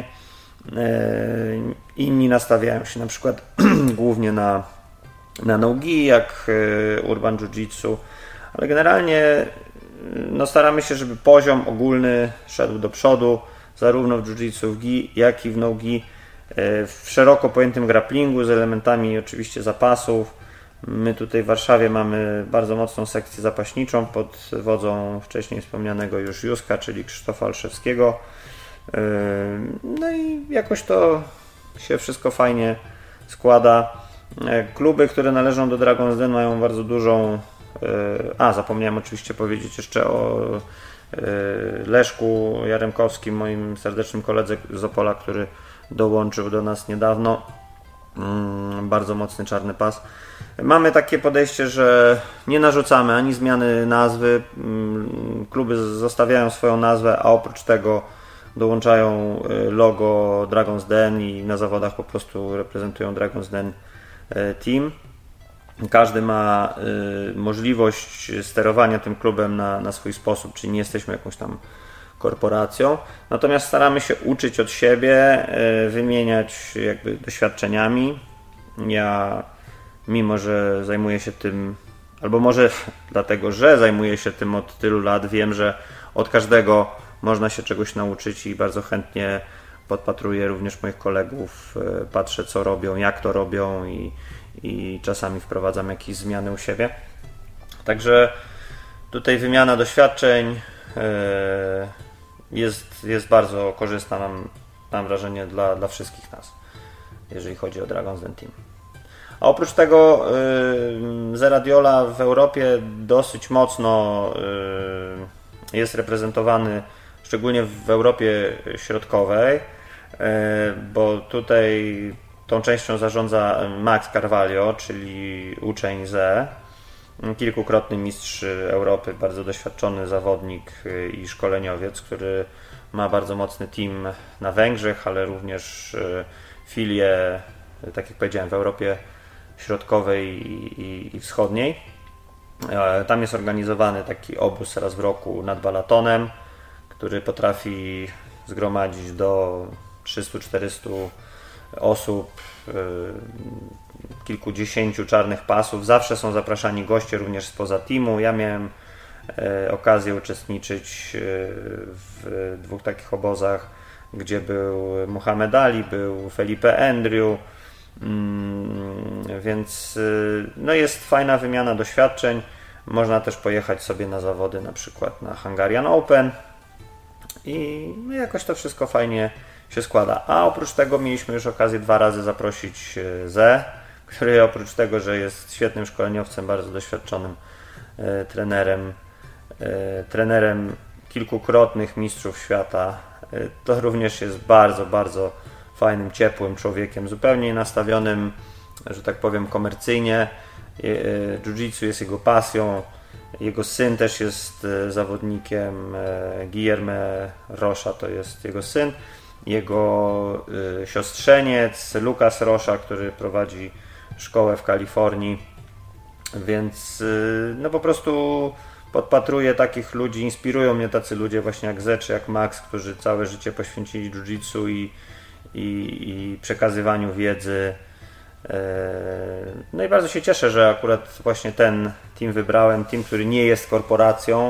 Inni nastawiają się na przykład głównie na, na no-gi, jak Urban Jiu-Jitsu, ale generalnie no, staramy się, żeby poziom ogólny szedł do przodu, zarówno w jiu-jitsu, w gi, jak i w no-gi, w szeroko pojętym grapplingu z elementami oczywiście zapasów. My tutaj w Warszawie mamy bardzo mocną sekcję zapaśniczą pod wodzą wcześniej wspomnianego już Józka, czyli Krzysztofa Olszewskiego. No i jakoś to się wszystko fajnie składa. Kluby, które należą do Dragon's Den, mają bardzo dużą... A, zapomniałem oczywiście powiedzieć jeszcze o Leszku Jaremkowskim, moim serdecznym koledze z Opola, który dołączył do nas niedawno. Bardzo mocny czarny pas. Mamy takie podejście, że nie narzucamy ani zmiany nazwy. Kluby zostawiają swoją nazwę, a oprócz tego dołączają logo Dragon's Den i na zawodach po prostu reprezentują Dragon's Den Team. Każdy ma możliwość sterowania tym klubem na, na swój sposób, czyli nie jesteśmy jakąś tam korporacją. Natomiast staramy się uczyć od siebie, wymieniać jakby doświadczeniami. Ja, mimo że zajmuję się tym, albo może dlatego, że zajmuję się tym od tylu lat, wiem, że od każdego można się czegoś nauczyć i bardzo chętnie podpatruję również moich kolegów, patrzę co robią, jak to robią i, i czasami wprowadzam jakieś zmiany u siebie. Także tutaj wymiana doświadczeń, jest, jest bardzo korzystna, mam, mam wrażenie, dla, dla wszystkich nas, jeżeli chodzi o Dragon's Den Team. A oprócz tego Zeraddiola w Europie dosyć mocno jest reprezentowany, szczególnie w Europie Środkowej, bo tutaj tą częścią zarządza Max Carvalho, czyli uczeń Z, kilkukrotny mistrz Europy, bardzo doświadczony zawodnik i szkoleniowiec, który ma bardzo mocny team na Węgrzech, ale również filię, tak jak powiedziałem, w Europie Środkowej i, i, i Wschodniej. Tam jest organizowany taki obóz raz w roku nad Balatonem, który potrafi zgromadzić do trzystu czterystu osób, kilkudziesięciu czarnych pasów. Zawsze są zapraszani goście również spoza teamu. Ja miałem okazję uczestniczyć w dwóch takich obozach, gdzie był Muhammad Ali, był Felipe Andrew, więc no jest fajna wymiana doświadczeń. Można też pojechać sobie na zawody, na przykład na Hungarian Open i no jakoś to wszystko fajnie się składa. A oprócz tego mieliśmy już okazję dwa razy zaprosić Ze, który oprócz tego, że jest świetnym szkoleniowcem, bardzo doświadczonym e, trenerem, e, trenerem kilkukrotnych mistrzów świata, e, to również jest bardzo, bardzo fajnym, ciepłym człowiekiem, zupełnie nastawionym, że tak powiem, komercyjnie. Jiu-jitsu jest jego pasją. Jego syn też jest zawodnikiem. Guillermo Rocha to jest jego syn. Jego siostrzeniec Lucas Rocha, który prowadzi szkołę w Kalifornii. Więc no po prostu podpatruję takich ludzi, inspirują mnie tacy ludzie właśnie jak Ze czy jak Max, którzy całe życie poświęcili jiu-jitsu i, i, i przekazywaniu wiedzy. No i bardzo się cieszę, że akurat właśnie ten team wybrałem, team, który nie jest korporacją,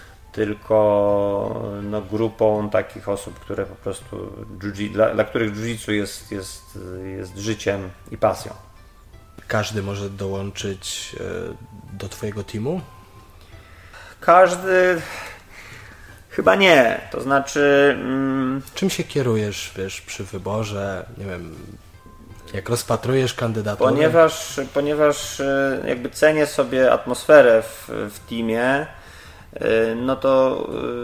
tylko no, grupą takich osób, które po prostu dla, dla których jiu-jitsu jest, jest, jest życiem i pasją. Każdy może dołączyć do twojego teamu? Każdy... Chyba nie, to znaczy... Mm... Czym się kierujesz, wiesz, przy wyborze, nie wiem, jak rozpatrujesz kandydaturę? Ponieważ, ponieważ jakby cenię sobie atmosferę w, w teamie, no to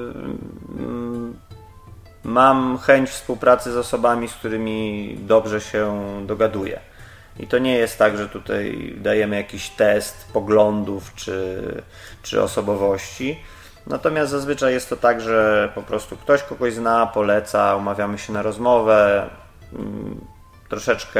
mam chęć współpracy z osobami, z którymi dobrze się dogaduję. I to nie jest tak, że tutaj dajemy jakiś test poglądów czy, czy osobowości. Natomiast zazwyczaj jest to tak, że po prostu ktoś kogoś zna, poleca, umawiamy się na rozmowę, troszeczkę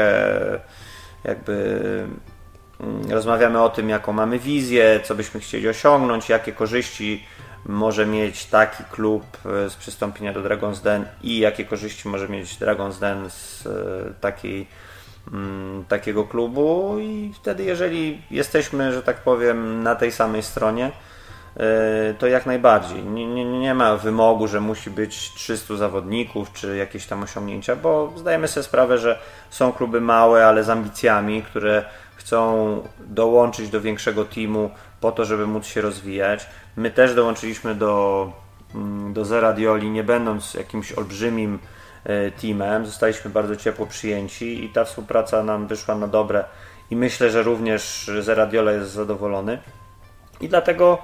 jakby rozmawiamy o tym, jaką mamy wizję, co byśmy chcieli osiągnąć, jakie korzyści może mieć taki klub z przystąpienia do Dragon's Den i jakie korzyści może mieć Dragon's Den z takiej, takiego klubu i wtedy jeżeli jesteśmy, że tak powiem, na tej samej stronie, to jak najbardziej. Nie, nie, nie ma wymogu, że musi być trzystu zawodników czy jakieś tam osiągnięcia, bo zdajemy sobie sprawę, że są kluby małe, ale z ambicjami, które chcą dołączyć do większego teamu po to, żeby móc się rozwijać. My też dołączyliśmy do, do Zeraddioli, nie będąc jakimś olbrzymim teamem. Zostaliśmy bardzo ciepło przyjęci i ta współpraca nam wyszła na dobre i myślę, że również Zeraddiola jest zadowolony. I dlatego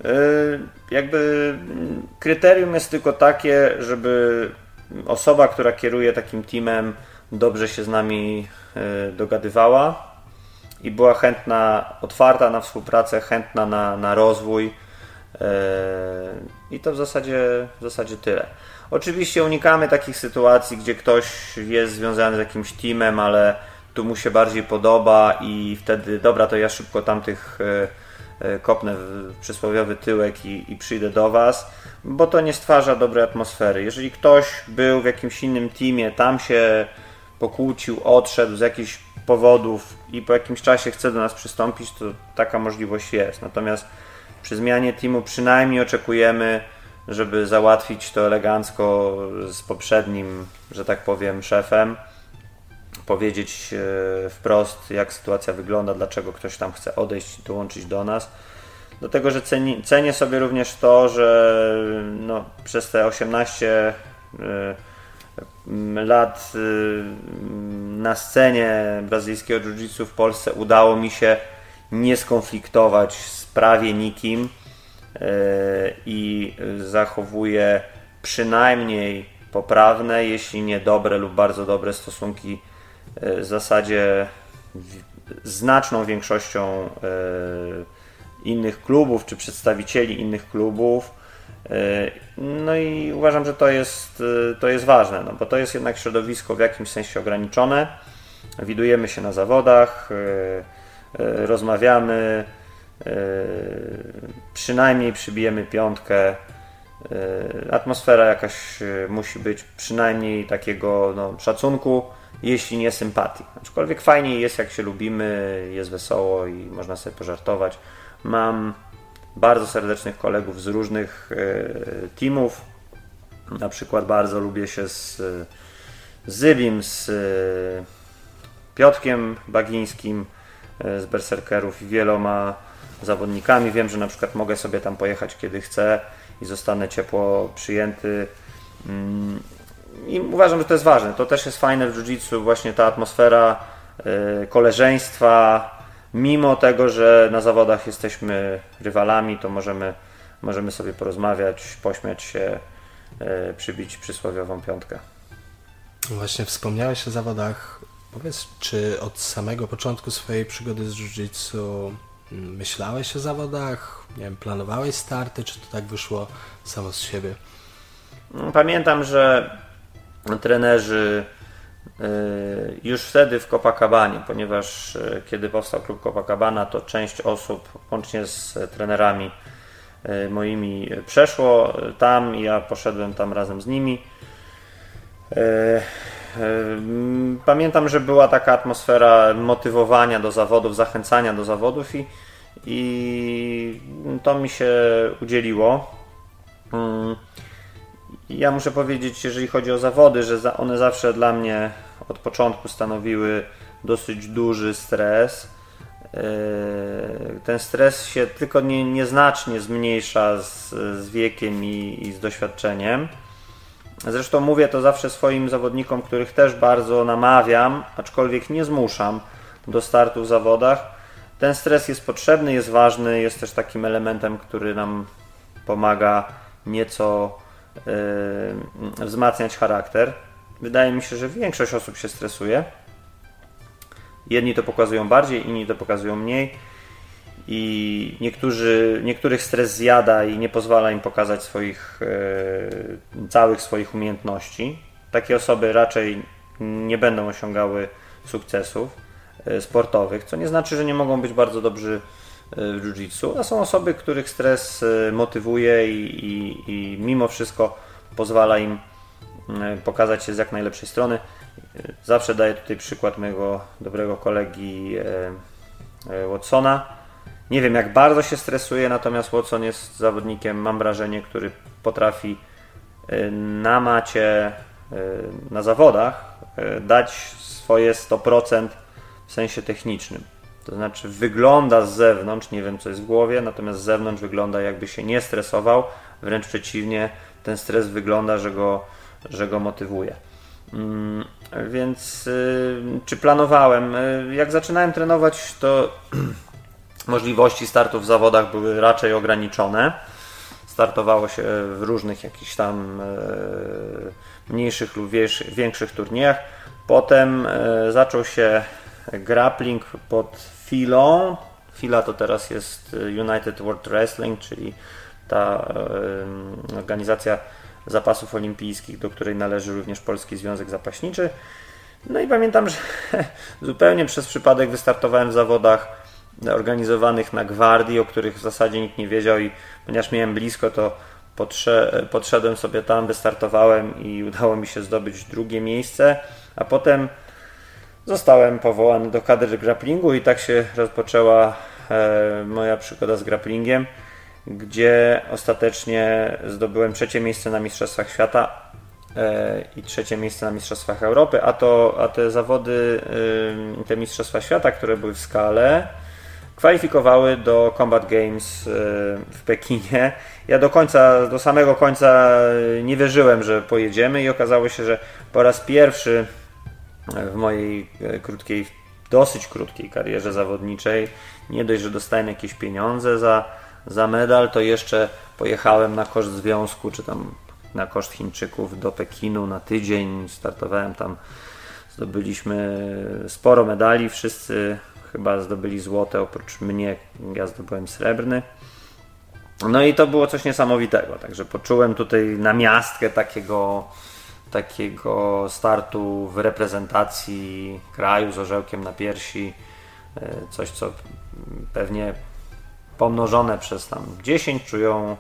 jakby kryterium jest tylko takie, żeby osoba, która kieruje takim teamem, dobrze się z nami dogadywała i była chętna, otwarta na współpracę, chętna na, na rozwój i to w zasadzie, w zasadzie tyle. Oczywiście unikamy takich sytuacji, gdzie ktoś jest związany z jakimś teamem, ale tu mu się bardziej podoba i wtedy dobra, to ja szybko tamtych kopnę w przysłowiowy tyłek i, i przyjdę do Was, bo to nie stwarza dobrej atmosfery. Jeżeli ktoś był w jakimś innym teamie, tam się pokłócił, odszedł z jakichś powodów i po jakimś czasie chce do nas przystąpić, to taka możliwość jest. Natomiast przy zmianie teamu przynajmniej oczekujemy, żeby załatwić to elegancko z poprzednim, że tak powiem, szefem, powiedzieć wprost, jak sytuacja wygląda, dlaczego ktoś tam chce odejść i dołączyć do nas. do tego, że ceni, cenię sobie również to, że no, przez te osiemnaście lat na scenie brazylijskiego jiu-jitsu w Polsce udało mi się nie skonfliktować z prawie nikim i zachowuję przynajmniej poprawne, jeśli nie dobre lub bardzo dobre stosunki w zasadzie znaczną większością innych klubów czy przedstawicieli innych klubów. No i uważam, że to jest, to jest ważne, no bo to jest jednak środowisko w jakimś sensie ograniczone. Widujemy się na zawodach, rozmawiamy, przynajmniej przybijemy piątkę. Atmosfera jakaś musi być, przynajmniej takiego no, szacunku, jeśli nie sympatii. Aczkolwiek fajniej jest, jak się lubimy, jest wesoło i można sobie pożartować. Mam bardzo serdecznych kolegów z różnych e, teamów. Na przykład bardzo lubię się z, z Zybim, z e, Piotrkiem Bagińskim e, z Berserkerów i wieloma zawodnikami. Wiem, że na przykład mogę sobie tam pojechać kiedy chcę i zostanę ciepło przyjęty. Mm, I uważam, że to jest ważne. To też jest fajne w jiu-jitsu, właśnie ta atmosfera e, koleżeństwa. Mimo tego, że na zawodach jesteśmy rywalami, to możemy, możemy sobie porozmawiać, pośmiać się, e, przybić przysłowiową piątkę. Właśnie wspomniałeś o zawodach. Powiedz, czy od samego początku swojej przygody z jiu-jitsu myślałeś o zawodach? Nie wiem, planowałeś starty, czy to tak wyszło samo z siebie? Pamiętam, że trenerzy już wtedy w Copacabanie, ponieważ kiedy powstał klub Copacabana, to część osób, łącznie z trenerami moimi, przeszło tam i ja poszedłem tam razem z nimi. Pamiętam, że była taka atmosfera motywowania do zawodów, zachęcania do zawodów i, i to mi się udzieliło. Ja muszę powiedzieć, jeżeli chodzi o zawody, że one zawsze dla mnie od początku stanowiły dosyć duży stres. Ten stres się tylko nie, nieznacznie zmniejsza z, z wiekiem i, i z doświadczeniem. Zresztą mówię to zawsze swoim zawodnikom, których też bardzo namawiam, aczkolwiek nie zmuszam do startu w zawodach. Ten stres jest potrzebny, jest ważny, jest też takim elementem, który nam pomaga nieco yy, wzmacniać charakter. Wydaje mi się, że większość osób się stresuje. Jedni to pokazują bardziej, inni to pokazują mniej. I niektórzy, niektórych stres zjada i nie pozwala im pokazać swoich, e, całych swoich umiejętności. Takie osoby raczej nie będą osiągały sukcesów e, sportowych, co nie znaczy, że nie mogą być bardzo dobrzy w jiu-jitsu, a są osoby, których stres motywuje i, i, i mimo wszystko pozwala im pokazać się z jak najlepszej strony. Zawsze daję tutaj przykład mojego dobrego kolegi e, Watsona. Nie wiem, jak bardzo się stresuje, natomiast Watson jest zawodnikiem, mam wrażenie, który potrafi na macie, na zawodach dać swoje sto procent w sensie technicznym. To znaczy wygląda z zewnątrz, nie wiem co jest w głowie, natomiast z zewnątrz wygląda jakby się nie stresował, wręcz przeciwnie, ten stres wygląda, że go, że go motywuje. Hmm, więc y, czy planowałem? Jak zaczynałem trenować, to możliwości startu w zawodach były raczej ograniczone. Startowało się w różnych jakichś tam e, mniejszych lub większych turniejach. Potem e, zaczął się grappling pod Filą. Fila to teraz jest United World Wrestling, czyli ta e, organizacja zapasów olimpijskich, do której należy również Polski Związek Zapaśniczy. No i pamiętam, że zupełnie przez przypadek wystartowałem w zawodach organizowanych na Gwardii, o których w zasadzie nikt nie wiedział i ponieważ miałem blisko, to podsze- podszedłem sobie tam, wystartowałem i udało mi się zdobyć drugie miejsce, a potem zostałem powołany do kadry grapplingu i tak się rozpoczęła e, moja przygoda z grapplingiem, gdzie ostatecznie zdobyłem trzecie miejsce na Mistrzostwach Świata e, i trzecie miejsce na Mistrzostwach Europy, a, to, a te zawody, e, te Mistrzostwa Świata, które były w skale, kwalifikowały do Combat Games w Pekinie. Ja do końca, do samego końca nie wierzyłem, że pojedziemy i okazało się, że po raz pierwszy w mojej krótkiej, dosyć krótkiej karierze zawodniczej, nie dość, że dostałem jakieś pieniądze za, za medal, to jeszcze pojechałem na koszt związku, czy tam na koszt Chińczyków do Pekinu na tydzień. Startowałem tam, zdobyliśmy sporo medali, wszyscy chyba zdobyli złote, oprócz mnie, ja zdobyłem srebrny. No i to było coś niesamowitego, także poczułem tutaj namiastkę takiego, takiego startu w reprezentacji kraju z orzełkiem na piersi, coś co pewnie pomnożone przez tam dziesięć czują,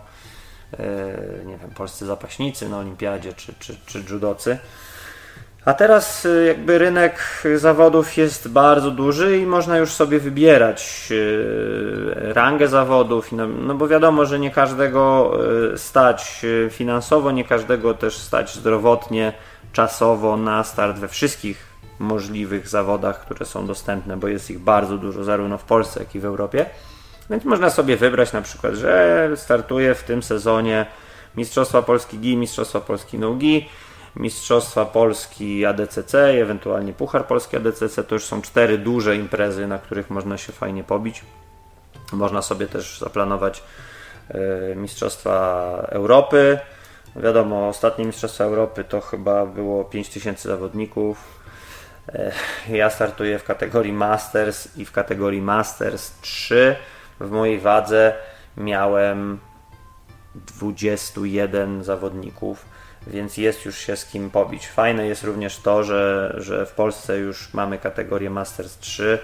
nie wiem, polscy zapaśnicy na olimpiadzie czy, czy, czy judocy. A teraz jakby rynek zawodów jest bardzo duży i można już sobie wybierać rangę zawodów, no bo wiadomo, że nie każdego stać finansowo, nie każdego też stać zdrowotnie, czasowo na start we wszystkich możliwych zawodach, które są dostępne, bo jest ich bardzo dużo zarówno w Polsce, jak i w Europie. Więc można sobie wybrać na przykład, że startuję w tym sezonie Mistrzostwa Polski Gi, Mistrzostwa Polski No Gi, Mistrzostwa Polski A D C C, ewentualnie Puchar Polski A D C C. To już są cztery duże imprezy, na których można się fajnie pobić. Można sobie też zaplanować e, Mistrzostwa Europy. Wiadomo, ostatnie Mistrzostwa Europy to chyba było pięć tysięcy zawodników. E, ja startuję w kategorii Masters i w kategorii Masters trzy. W mojej wadze miałem dwudziestu jeden zawodników, więc jest już się z kim pobić. Fajne jest również to, że, że w Polsce już mamy kategorię Masters trzy,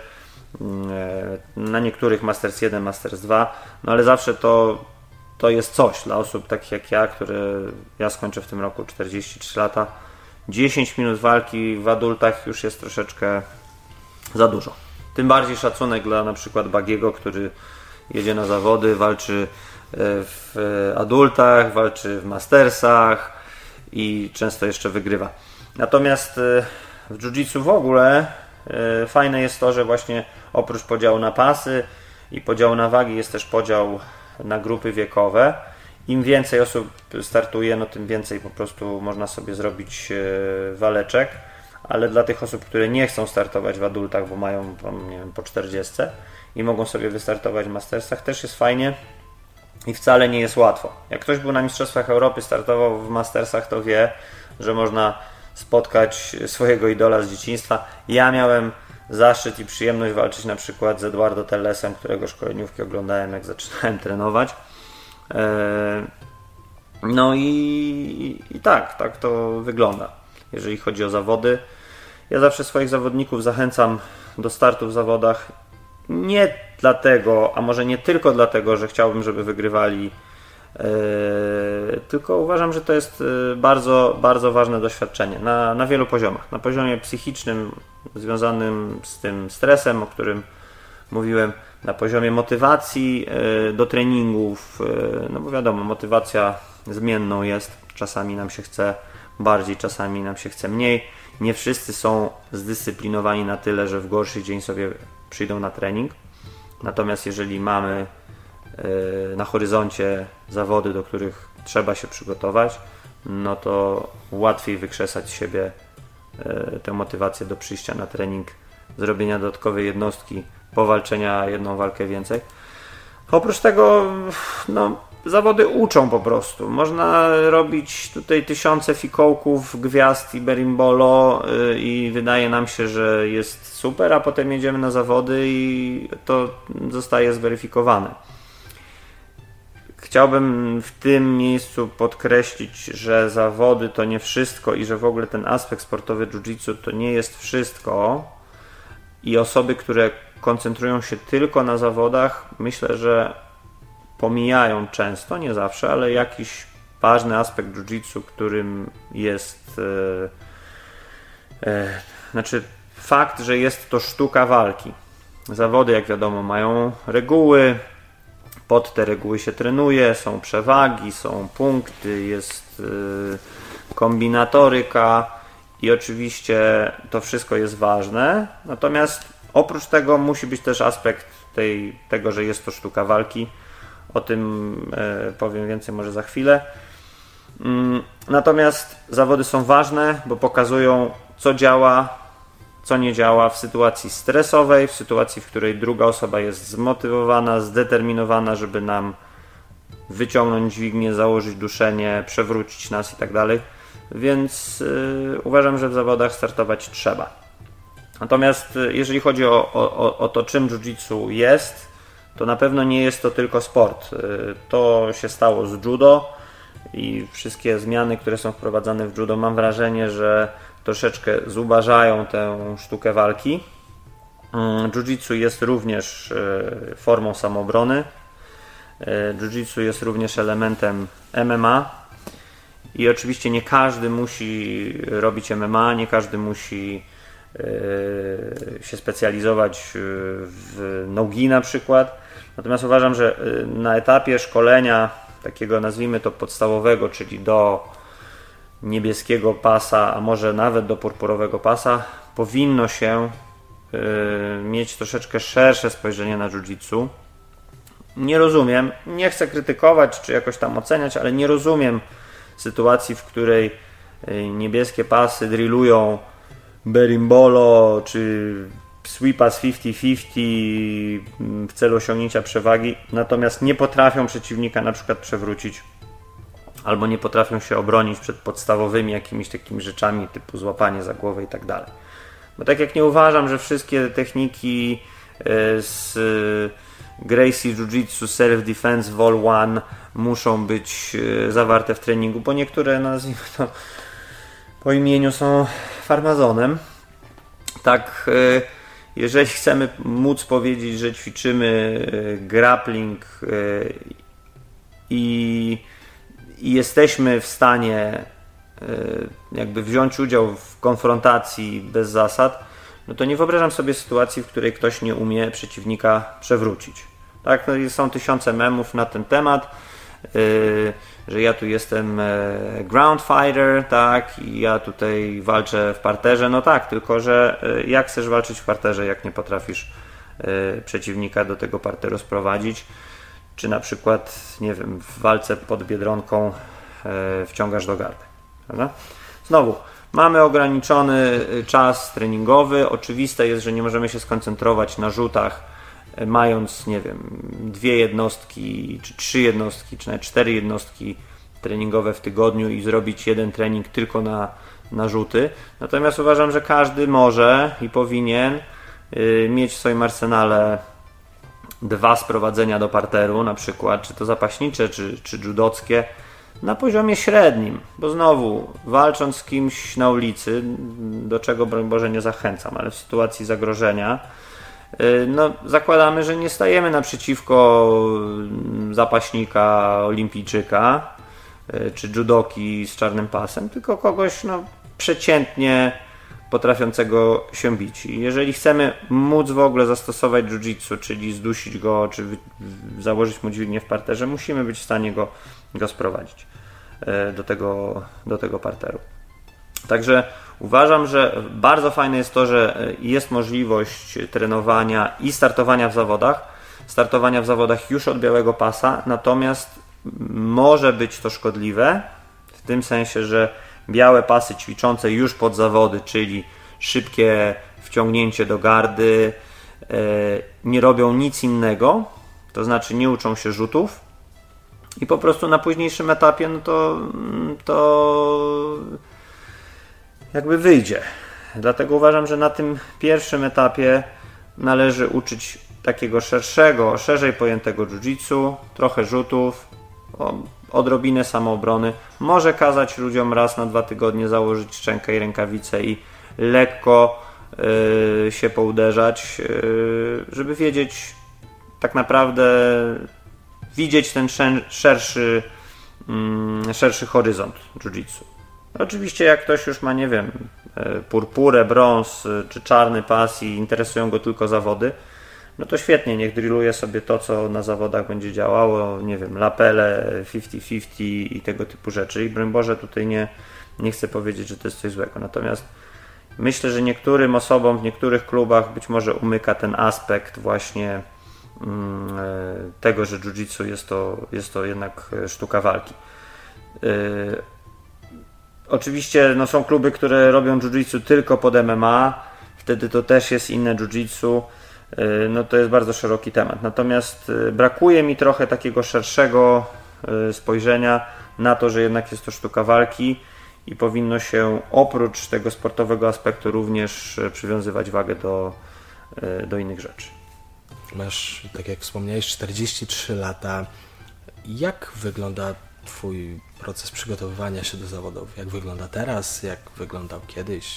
na niektórych Masters jeden, Masters dwa, no ale zawsze to, to jest coś dla osób takich jak ja, które ja skończę w tym roku czterdzieści trzy lata. dziesięć minut walki w adultach już jest troszeczkę za dużo. Tym bardziej szacunek dla na przykład Bagiego, który jedzie na zawody, walczy w adultach, walczy w mastersach i często jeszcze wygrywa. Natomiast w jiu-jitsu w ogóle fajne jest to, że właśnie oprócz podziału na pasy i podziału na wagi jest też podział na grupy wiekowe. Im więcej osób startuje, no tym więcej po prostu można sobie zrobić waleczek, ale dla tych osób, które nie chcą startować w adultach, bo mają nie wiem, po czterdziestce i mogą sobie wystartować w mastersach, też jest fajnie i wcale nie jest łatwo. Jak ktoś był na Mistrzostwach Europy, startował w mastersach, to wie, że można spotkać swojego idola z dzieciństwa. Ja miałem zaszczyt i przyjemność walczyć na przykład z Eduardo Tellesem, którego szkoleniówki oglądałem, jak zaczynałem trenować. No i, i tak, tak to wygląda, jeżeli chodzi o zawody. Ja zawsze swoich zawodników zachęcam do startu w zawodach nie dlatego, a może nie tylko dlatego, że chciałbym, żeby wygrywali, yy, tylko uważam, że to jest bardzo, bardzo ważne doświadczenie na, na wielu poziomach. Na poziomie psychicznym związanym z tym stresem, o którym mówiłem, na poziomie motywacji yy, do treningów, yy, no bo wiadomo, motywacja zmienną jest, czasami nam się chce bardziej, czasami nam się chce mniej. Nie wszyscy są zdyscyplinowani na tyle, że w gorszy dzień sobie przyjdą na trening. Natomiast jeżeli mamy na horyzoncie zawody, do których trzeba się przygotować, no to łatwiej wykrzesać z siebie tę motywację do przyjścia na trening, zrobienia dodatkowej jednostki, powalczenia jedną walkę więcej. Oprócz tego, no, zawody uczą po prostu. Można robić tutaj tysiące fikołków, gwiazd i berimbolo i wydaje nam się, że jest super, a potem jedziemy na zawody i to zostaje zweryfikowane. Chciałbym w tym miejscu podkreślić, że zawody to nie wszystko i że w ogóle ten aspekt sportowy jiu-jitsu to nie jest wszystko i osoby, które koncentrują się tylko na zawodach, myślę, że pomijają często, nie zawsze, ale jakiś ważny aspekt jiu-jitsu, którym jest e, e, znaczy fakt, że jest to sztuka walki. Zawody, jak wiadomo, mają reguły, pod te reguły się trenuje, są przewagi, są punkty, jest e, kombinatoryka i oczywiście to wszystko jest ważne, natomiast Oprócz tego musi być też aspekt tej, tego, że jest to sztuka walki. O tym e, powiem więcej może za chwilę. Mm, natomiast zawody są ważne, bo pokazują, co działa, co nie działa w sytuacji stresowej, w sytuacji, w której druga osoba jest zmotywowana, zdeterminowana, żeby nam wyciągnąć dźwignię, założyć duszenie, przewrócić nas i tak dalej. Więc yy, uważam, że w zawodach startować trzeba. Natomiast yy, jeżeli chodzi o, o, o to, czym jiu-jitsu jest, to na pewno nie jest to tylko sport. Yy, to się stało z judo i wszystkie zmiany, które są wprowadzane w judo, mam wrażenie, że troszeczkę zubażają tę sztukę walki. Yy, jiu-jitsu jest również yy, formą samoobrony. Jiu-jitsu jest również elementem M M A i oczywiście nie każdy musi robić M M A, nie każdy musi się specjalizować w no-gi na przykład. Natomiast uważam, że na etapie szkolenia takiego, nazwijmy to podstawowego, czyli do niebieskiego pasa, a może nawet do purpurowego pasa, powinno się mieć troszeczkę szersze spojrzenie na jiu-jitsu. Nie rozumiem, nie chcę krytykować czy jakoś tam oceniać, ale nie rozumiem sytuacji, w której niebieskie pasy drillują berimbolo czy sweepa z pięćdziesiąt pięćdziesiąt w celu osiągnięcia przewagi, natomiast nie potrafią przeciwnika na przykład przewrócić albo nie potrafią się obronić przed podstawowymi jakimiś takimi rzeczami typu złapanie za głowę i tak dalej. Bo tak jak nie uważam, że wszystkie techniki z Gracie Jiu-Jitsu, Self-Defense, Vol jeden muszą być zawarte w treningu, bo niektóre, nazwijmy to po imieniu, są farmazonem. Tak, jeżeli chcemy móc powiedzieć, że ćwiczymy grappling i, i jesteśmy w stanie jakby wziąć udział w konfrontacji bez zasad, no to nie wyobrażam sobie sytuacji, w której ktoś nie umie przeciwnika przewrócić. Tak, no i są tysiące memów na ten temat, yy, że ja tu jestem yy, ground fighter, tak, i ja tutaj walczę w parterze. No tak, tylko że yy, jak chcesz walczyć w parterze, jak nie potrafisz yy, przeciwnika do tego parteru sprowadzić, czy na przykład, nie wiem, w walce pod Biedronką yy, wciągasz do gardy, prawda? Znowu, mamy ograniczony czas treningowy. Oczywiste jest, że nie możemy się skoncentrować na rzutach, mając, nie wiem, dwie jednostki, czy trzy jednostki, czy nawet cztery jednostki treningowe w tygodniu i zrobić jeden trening tylko na, na rzuty. Natomiast uważam, że każdy może i powinien y, mieć w swoim arsenale dwa sprowadzenia do parteru, na przykład, czy to zapaśnicze, czy, czy judockie, na poziomie średnim, bo znowu walcząc z kimś na ulicy, do czego broń Boże nie zachęcam, ale w sytuacji zagrożenia, no zakładamy, że nie stajemy naprzeciwko zapaśnika, olimpijczyka czy judoki z czarnym pasem, tylko kogoś no, przeciętnie potrafiącego się bić. I jeżeli chcemy móc w ogóle zastosować jiu-jitsu, czyli zdusić go, czy założyć mu dźwignię w parterze, musimy być w stanie go, go sprowadzić do tego, do tego parteru. Także uważam, że bardzo fajne jest to, że jest możliwość trenowania i startowania w zawodach, startowania w zawodach już od białego pasa, natomiast może być to szkodliwe w tym sensie, że białe pasy ćwiczące już pod zawody, czyli szybkie wciągnięcie do gardy, nie robią nic innego, to znaczy nie uczą się rzutów i po prostu na późniejszym etapie no to, to jakby wyjdzie. Dlatego uważam, że na tym pierwszym etapie należy uczyć takiego szerszego, szerzej pojętego jiu-jitsu, trochę rzutów, odrobinę samoobrony. Może kazać ludziom raz na dwa tygodnie założyć szczękę i rękawice i lekko yy, się pouderzać, yy, żeby wiedzieć tak naprawdę, widzieć ten szerszy, yy, szerszy horyzont jiu-jitsu. Oczywiście jak ktoś już ma, nie wiem, purpurę, brąz czy czarny pas i interesują go tylko zawody, no to świetnie, niech drilluje sobie to, co na zawodach będzie działało, nie wiem, lapele, pięćdziesiąt pięćdziesiąt i tego typu rzeczy. I broń Boże, tutaj nie, nie chcę powiedzieć, że to jest coś złego. Natomiast myślę, że niektórym osobom w niektórych klubach być może umyka ten aspekt właśnie tego, że jiu-jitsu jest to, jest to jednak sztuka walki. Oczywiście no, są kluby, które robią jiu-jitsu tylko pod M M A, wtedy to też jest inne jiu-jitsu, no to jest bardzo szeroki temat. Natomiast brakuje mi trochę takiego szerszego spojrzenia na to, że jednak jest to sztuka walki i powinno się oprócz tego sportowego aspektu również przywiązywać wagę do, do innych rzeczy. Masz, tak jak wspomniałeś, czterdzieści trzy lata. Jak wygląda Twój proces przygotowywania się do zawodów? Jak wygląda teraz? Jak wyglądał kiedyś?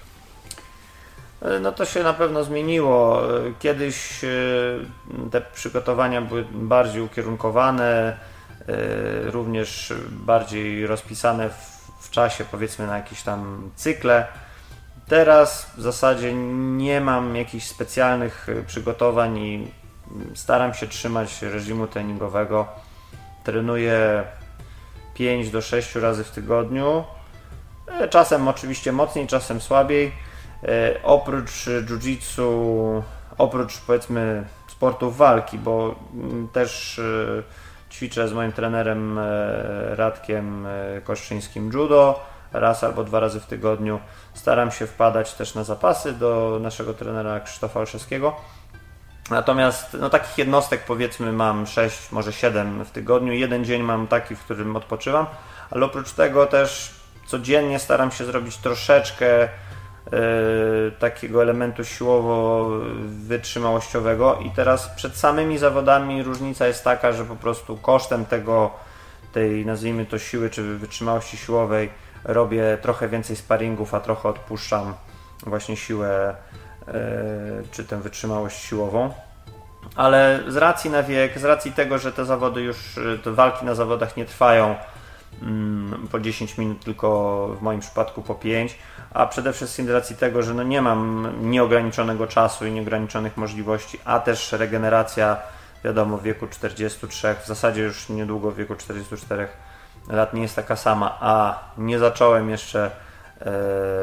No to się na pewno zmieniło. Kiedyś te przygotowania były bardziej ukierunkowane, również bardziej rozpisane w, w czasie, powiedzmy na jakieś tam cykle. Teraz w zasadzie nie mam jakichś specjalnych przygotowań i staram się trzymać reżimu treningowego. Trenuję pięć do sześciu razy w tygodniu. Czasem oczywiście mocniej, czasem słabiej. Oprócz jiu-jitsu, oprócz powiedzmy sportów walki, bo też ćwiczę z moim trenerem Radkiem Koszczyńskim judo raz albo dwa razy w tygodniu. Staram się wpadać też na zapasy do naszego trenera Krzysztofa Olszewskiego. Natomiast no, takich jednostek powiedzmy mam sześć, może siedem w tygodniu. Jeden dzień mam taki, w którym odpoczywam, ale oprócz tego też codziennie staram się zrobić troszeczkę Yy, takiego elementu siłowo-wytrzymałościowego i teraz przed samymi zawodami różnica jest taka, że po prostu kosztem tego, tej nazwijmy to siły czy wytrzymałości siłowej robię trochę więcej sparingów, a trochę odpuszczam właśnie siłę yy, czy tę wytrzymałość siłową. Ale z racji na wiek, z racji tego, że te zawody już, te walki na zawodach nie trwają po dziesięć minut, tylko w moim przypadku po pięć, a przede wszystkim z racji tego, że no nie mam nieograniczonego czasu i nieograniczonych możliwości, a też regeneracja, wiadomo, w wieku czterdziestu trzech, w zasadzie już niedługo w wieku czterdziestu czterech lat nie jest taka sama, a nie zacząłem jeszcze e,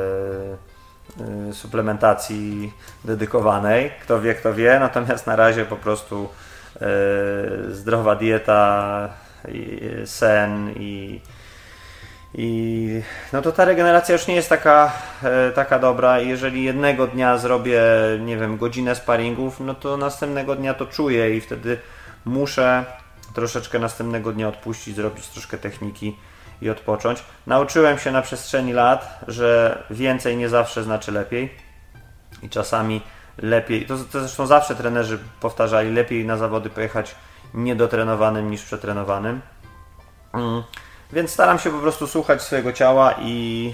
e, suplementacji dedykowanej, kto wie, kto wie, natomiast na razie po prostu e, zdrowa dieta, sen i, i no to ta regeneracja już nie jest taka, e, taka dobra. Jeżeli jednego dnia zrobię, nie wiem, godzinę sparingów, no to następnego dnia to czuję i wtedy muszę troszeczkę następnego dnia odpuścić, zrobić troszkę techniki i odpocząć. Nauczyłem się na przestrzeni lat, że więcej nie zawsze znaczy lepiej i czasami lepiej, to, to zresztą zawsze trenerzy powtarzali, lepiej na zawody pojechać niedotrenowanym niż przetrenowanym. Mm. Więc staram się po prostu słuchać swojego ciała i,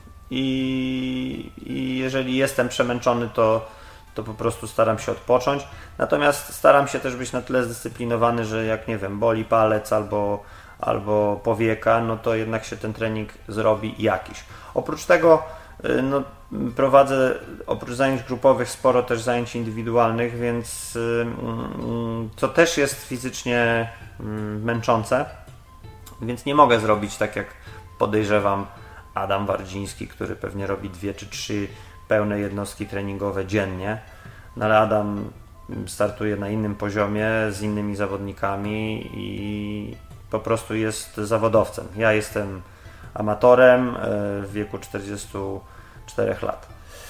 i, i jeżeli jestem przemęczony, to, to po prostu staram się odpocząć. Natomiast staram się też być na tyle zdyscyplinowany, że jak nie wiem, boli palec albo, albo powieka, no to jednak się ten trening zrobi jakiś. Oprócz tego no, prowadzę oprócz zajęć grupowych sporo też zajęć indywidualnych, więc co też jest fizycznie męczące, więc nie mogę zrobić tak jak podejrzewam Adam Wardziński, który pewnie robi dwie czy trzy pełne jednostki treningowe dziennie, no ale Adam startuje na innym poziomie z innymi zawodnikami i po prostu jest zawodowcem. Ja jestem amatorem w wieku czterdziestu czterech lat.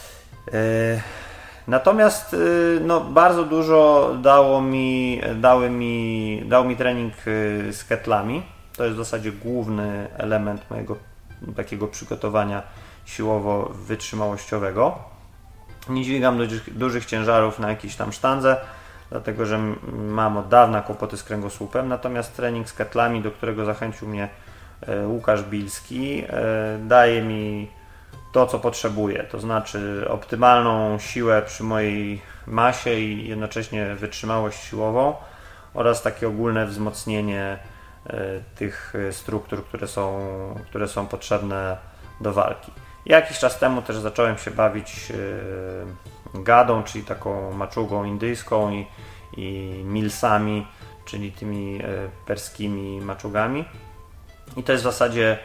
Natomiast no, bardzo dużo dało mi, dały mi, dał mi trening z ketlami. To jest w zasadzie główny element mojego takiego przygotowania siłowo-wytrzymałościowego. Nie dźwigam dużych, dużych ciężarów na jakiejś tam sztandze, dlatego że mam od dawna kłopoty z kręgosłupem. Natomiast trening z ketlami, do którego zachęcił mnie Łukasz Bilski, daje mi to, co potrzebuję, to znaczy optymalną siłę przy mojej masie i jednocześnie wytrzymałość siłową oraz takie ogólne wzmocnienie tych struktur, które są, które są potrzebne do walki. Jakiś czas temu też zacząłem się bawić gadą, czyli taką maczugą indyjską i, i milsami, czyli tymi perskimi maczugami. I to jest w zasadzie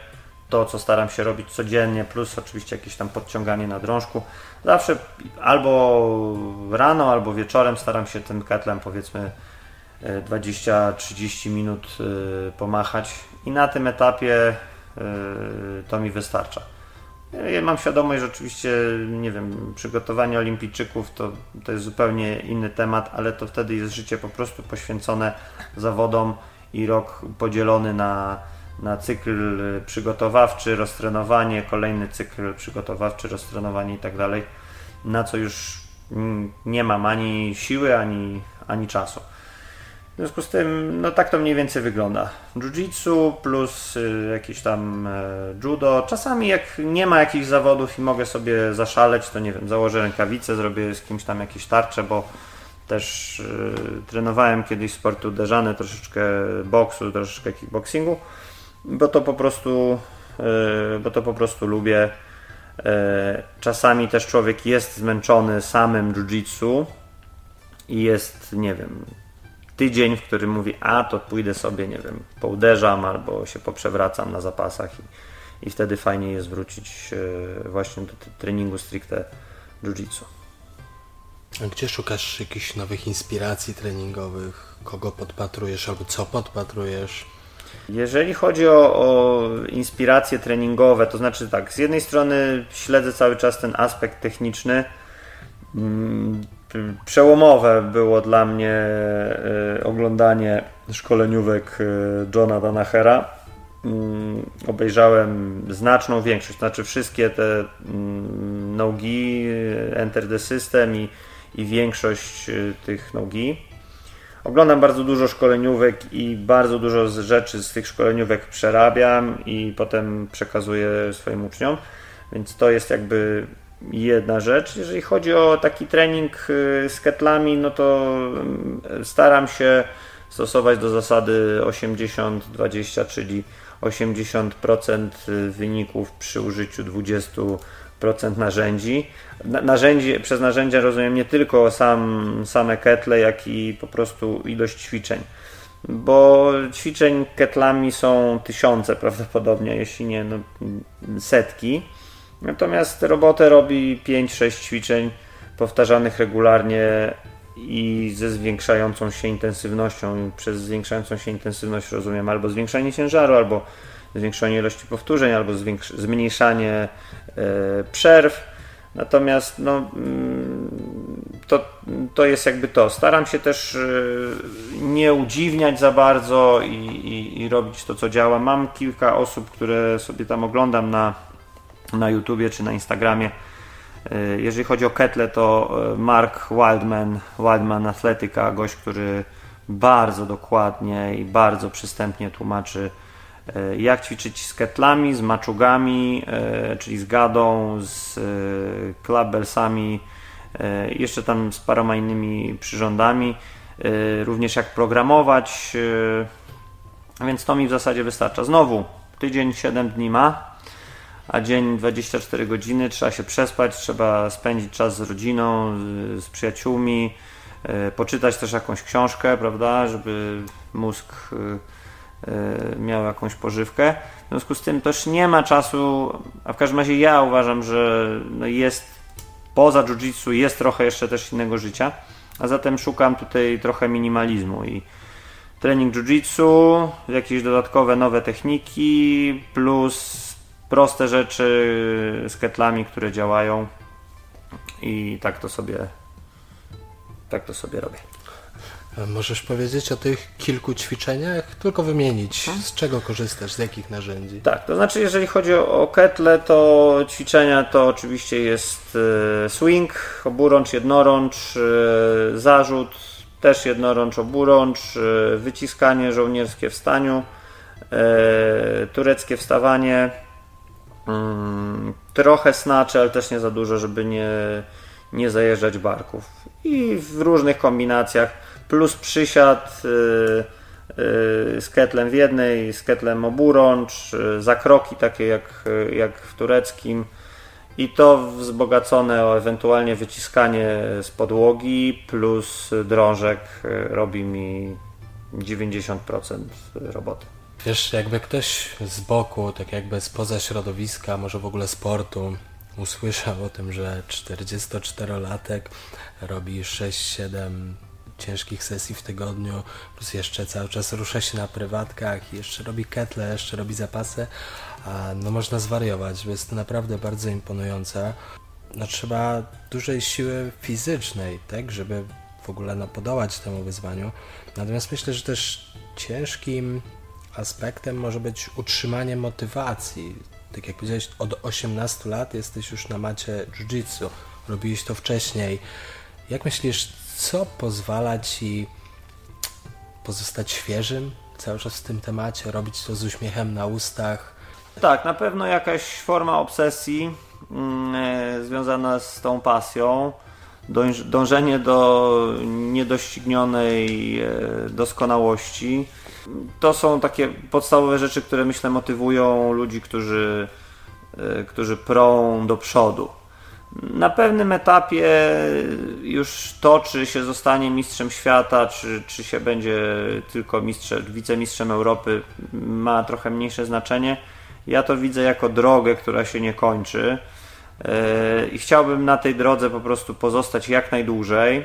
to, co staram się robić codziennie, plus oczywiście jakieś tam podciąganie na drążku. Zawsze albo rano, albo wieczorem staram się tym ketlem powiedzmy dwadzieścia trzydzieści minut pomachać i na tym etapie to mi wystarcza. Ja mam świadomość, że oczywiście, nie wiem, przygotowanie olimpijczyków to, to jest zupełnie inny temat, ale to wtedy jest życie po prostu poświęcone zawodom i rok podzielony na, na cykl przygotowawczy, roztrenowanie, kolejny cykl przygotowawczy, roztrenowanie i tak dalej, na co już nie mam ani siły, ani, ani czasu. W związku z tym, no tak to mniej więcej wygląda. Jiu-jitsu plus y, jakieś tam y, judo. Czasami jak nie ma jakichś zawodów i mogę sobie zaszaleć, to nie wiem, założę rękawice, zrobię z kimś tam jakieś tarcze, bo też y, trenowałem kiedyś sporty uderzane, troszeczkę boksu, troszeczkę kickboxingu, bo to po prostu, y, bo to po prostu lubię. Y, czasami też człowiek jest zmęczony samym jiu-jitsu i jest, nie wiem, tydzień, w którym mówi, a to pójdę sobie, nie wiem, pouderzam albo się poprzewracam na zapasach i, i wtedy fajnie jest wrócić właśnie do treningu stricte jiu-jitsu. A gdzie szukasz jakichś nowych inspiracji treningowych? Kogo podpatrujesz albo co podpatrujesz? Jeżeli chodzi o, o inspiracje treningowe, to znaczy tak, z jednej strony śledzę cały czas ten aspekt techniczny. Przełomowe było dla mnie oglądanie szkoleniówek Johna Danahera. Obejrzałem znaczną większość, znaczy wszystkie te nogi, Enter the System i, i większość tych nogi. Oglądam bardzo dużo szkoleniówek i bardzo dużo rzeczy z tych szkoleniówek przerabiam i potem przekazuję swoim uczniom, więc to jest jakby jedna rzecz. Jeżeli chodzi o taki trening z ketlami, no to staram się stosować do zasady osiemdziesiąt dwadzieścia, czyli osiemdziesiąt procent wyników przy użyciu dwadzieścia procent narzędzi. Narzędzi, przez narzędzia rozumiem nie tylko sam, same ketle, jak i po prostu ilość ćwiczeń. Bo ćwiczeń ketlami są tysiące prawdopodobnie, jeśli nie no, setki. Natomiast robotę robi pięć sześć ćwiczeń powtarzanych regularnie i ze zwiększającą się intensywnością. Przez zwiększającą się intensywność rozumiem albo zwiększanie ciężaru, albo zwiększanie ilości powtórzeń, albo zmniejszanie e, przerw. Natomiast no, to, to jest jakby to. Staram się też nie udziwniać za bardzo i, i, i robić to, co działa. Mam kilka osób, które sobie tam oglądam na na YouTubie czy na Instagramie. Jeżeli chodzi o ketle, to Mark Wildman, Wildman Athletica, gość, który bardzo dokładnie i bardzo przystępnie tłumaczy, jak ćwiczyć z ketlami, z maczugami, czyli z gadą, z clubbellsami, jeszcze tam z paroma innymi przyrządami, również jak programować, więc to mi w zasadzie wystarcza. Znowu, tydzień siedem dni ma, a dzień dwadzieścia cztery godziny, trzeba się przespać, trzeba spędzić czas z rodziną, z, z przyjaciółmi, e, poczytać też jakąś książkę, prawda, żeby mózg e, e, miał jakąś pożywkę. W związku z tym też nie ma czasu, a w każdym razie ja uważam, że no jest poza jiu-jitsu jest trochę jeszcze też innego życia, a zatem szukam tutaj trochę minimalizmu i trening jiu-jitsu, jakieś dodatkowe nowe techniki plus proste rzeczy z ketlami, które działają i tak to sobie tak to sobie robię. Możesz powiedzieć o tych kilku ćwiczeniach? Tylko wymienić, z czego korzystasz, z jakich narzędzi? Tak, to znaczy jeżeli chodzi o, o ketle, to ćwiczenia to oczywiście jest e, swing, oburącz, jednorącz, e, zarzut, też jednorącz, oburącz, e, wyciskanie żołnierskie w staniu, e, tureckie wstawanie, mm, trochę snacze, ale też nie za dużo, żeby nie, nie zajeżdżać barków. I w różnych kombinacjach, plus przysiad yy, yy, z ketlem w jednej, z ketlem oburącz, yy, zakroki takie jak, yy, jak w tureckim i to wzbogacone o ewentualnie wyciskanie z podłogi plus drążek yy, robi mi dziewięćdziesiąt procent roboty. Wiesz, jakby ktoś z boku, tak jakby spoza środowiska, może w ogóle sportu, usłyszał o tym, że czterdziestoczterolatek robi sześć siedem ciężkich sesji w tygodniu, plus jeszcze cały czas rusza się na prywatkach, jeszcze robi ketle, jeszcze robi zapasy, a no można zwariować, bo jest to naprawdę bardzo imponujące. No trzeba dużej siły fizycznej, tak, żeby w ogóle no, podołać temu wyzwaniu. Natomiast myślę, że też ciężkim aspektem może być utrzymanie motywacji. Tak jak powiedziałeś, od osiemnastu lat jesteś już na macie jiu-jitsu, robiłeś to wcześniej. Jak myślisz, co pozwala ci pozostać świeżym cały czas w tym temacie, robić to z uśmiechem na ustach? Tak, na pewno jakaś forma obsesji yy, związana z tą pasją, dąż, dążenie do niedoścignionej yy, doskonałości. To są takie podstawowe rzeczy, które myślę motywują ludzi, którzy, yy, którzy prą do przodu. Na pewnym etapie już to, czy się zostanie mistrzem świata, czy, czy się będzie tylko mistrzem, wicemistrzem Europy, ma trochę mniejsze znaczenie. Ja to widzę jako drogę, która się nie kończy i chciałbym na tej drodze po prostu pozostać jak najdłużej.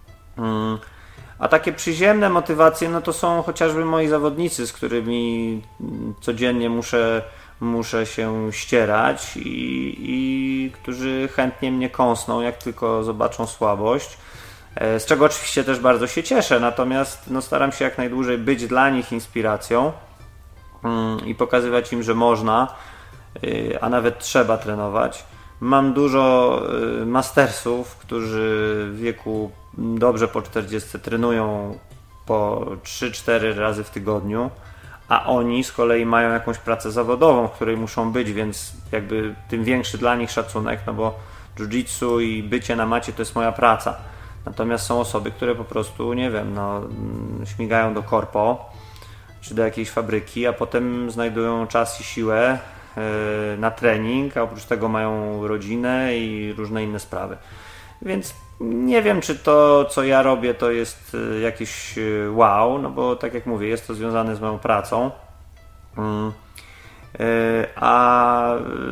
A takie przyziemne motywacje, no to są chociażby moi zawodnicy, z którymi codziennie muszę muszę się ścierać i, i którzy chętnie mnie kąsną, jak tylko zobaczą słabość, z czego oczywiście też bardzo się cieszę, natomiast no, staram się jak najdłużej być dla nich inspiracją i pokazywać im, że można, a nawet trzeba trenować. Mam dużo mastersów, którzy w wieku dobrze po czterdziestce trenują po trzy cztery razy w tygodniu, a oni z kolei mają jakąś pracę zawodową, w której muszą być, więc jakby tym większy dla nich szacunek, no bo jiu-jitsu i bycie na macie to jest moja praca. Natomiast są osoby, które po prostu, nie wiem, no, śmigają do korpo czy do jakiejś fabryki, a potem znajdują czas i siłę yy, na trening, a oprócz tego mają rodzinę i różne inne sprawy. Więc nie wiem, czy to, co ja robię, to jest jakieś wow, no bo tak jak mówię, jest to związane z moją pracą. A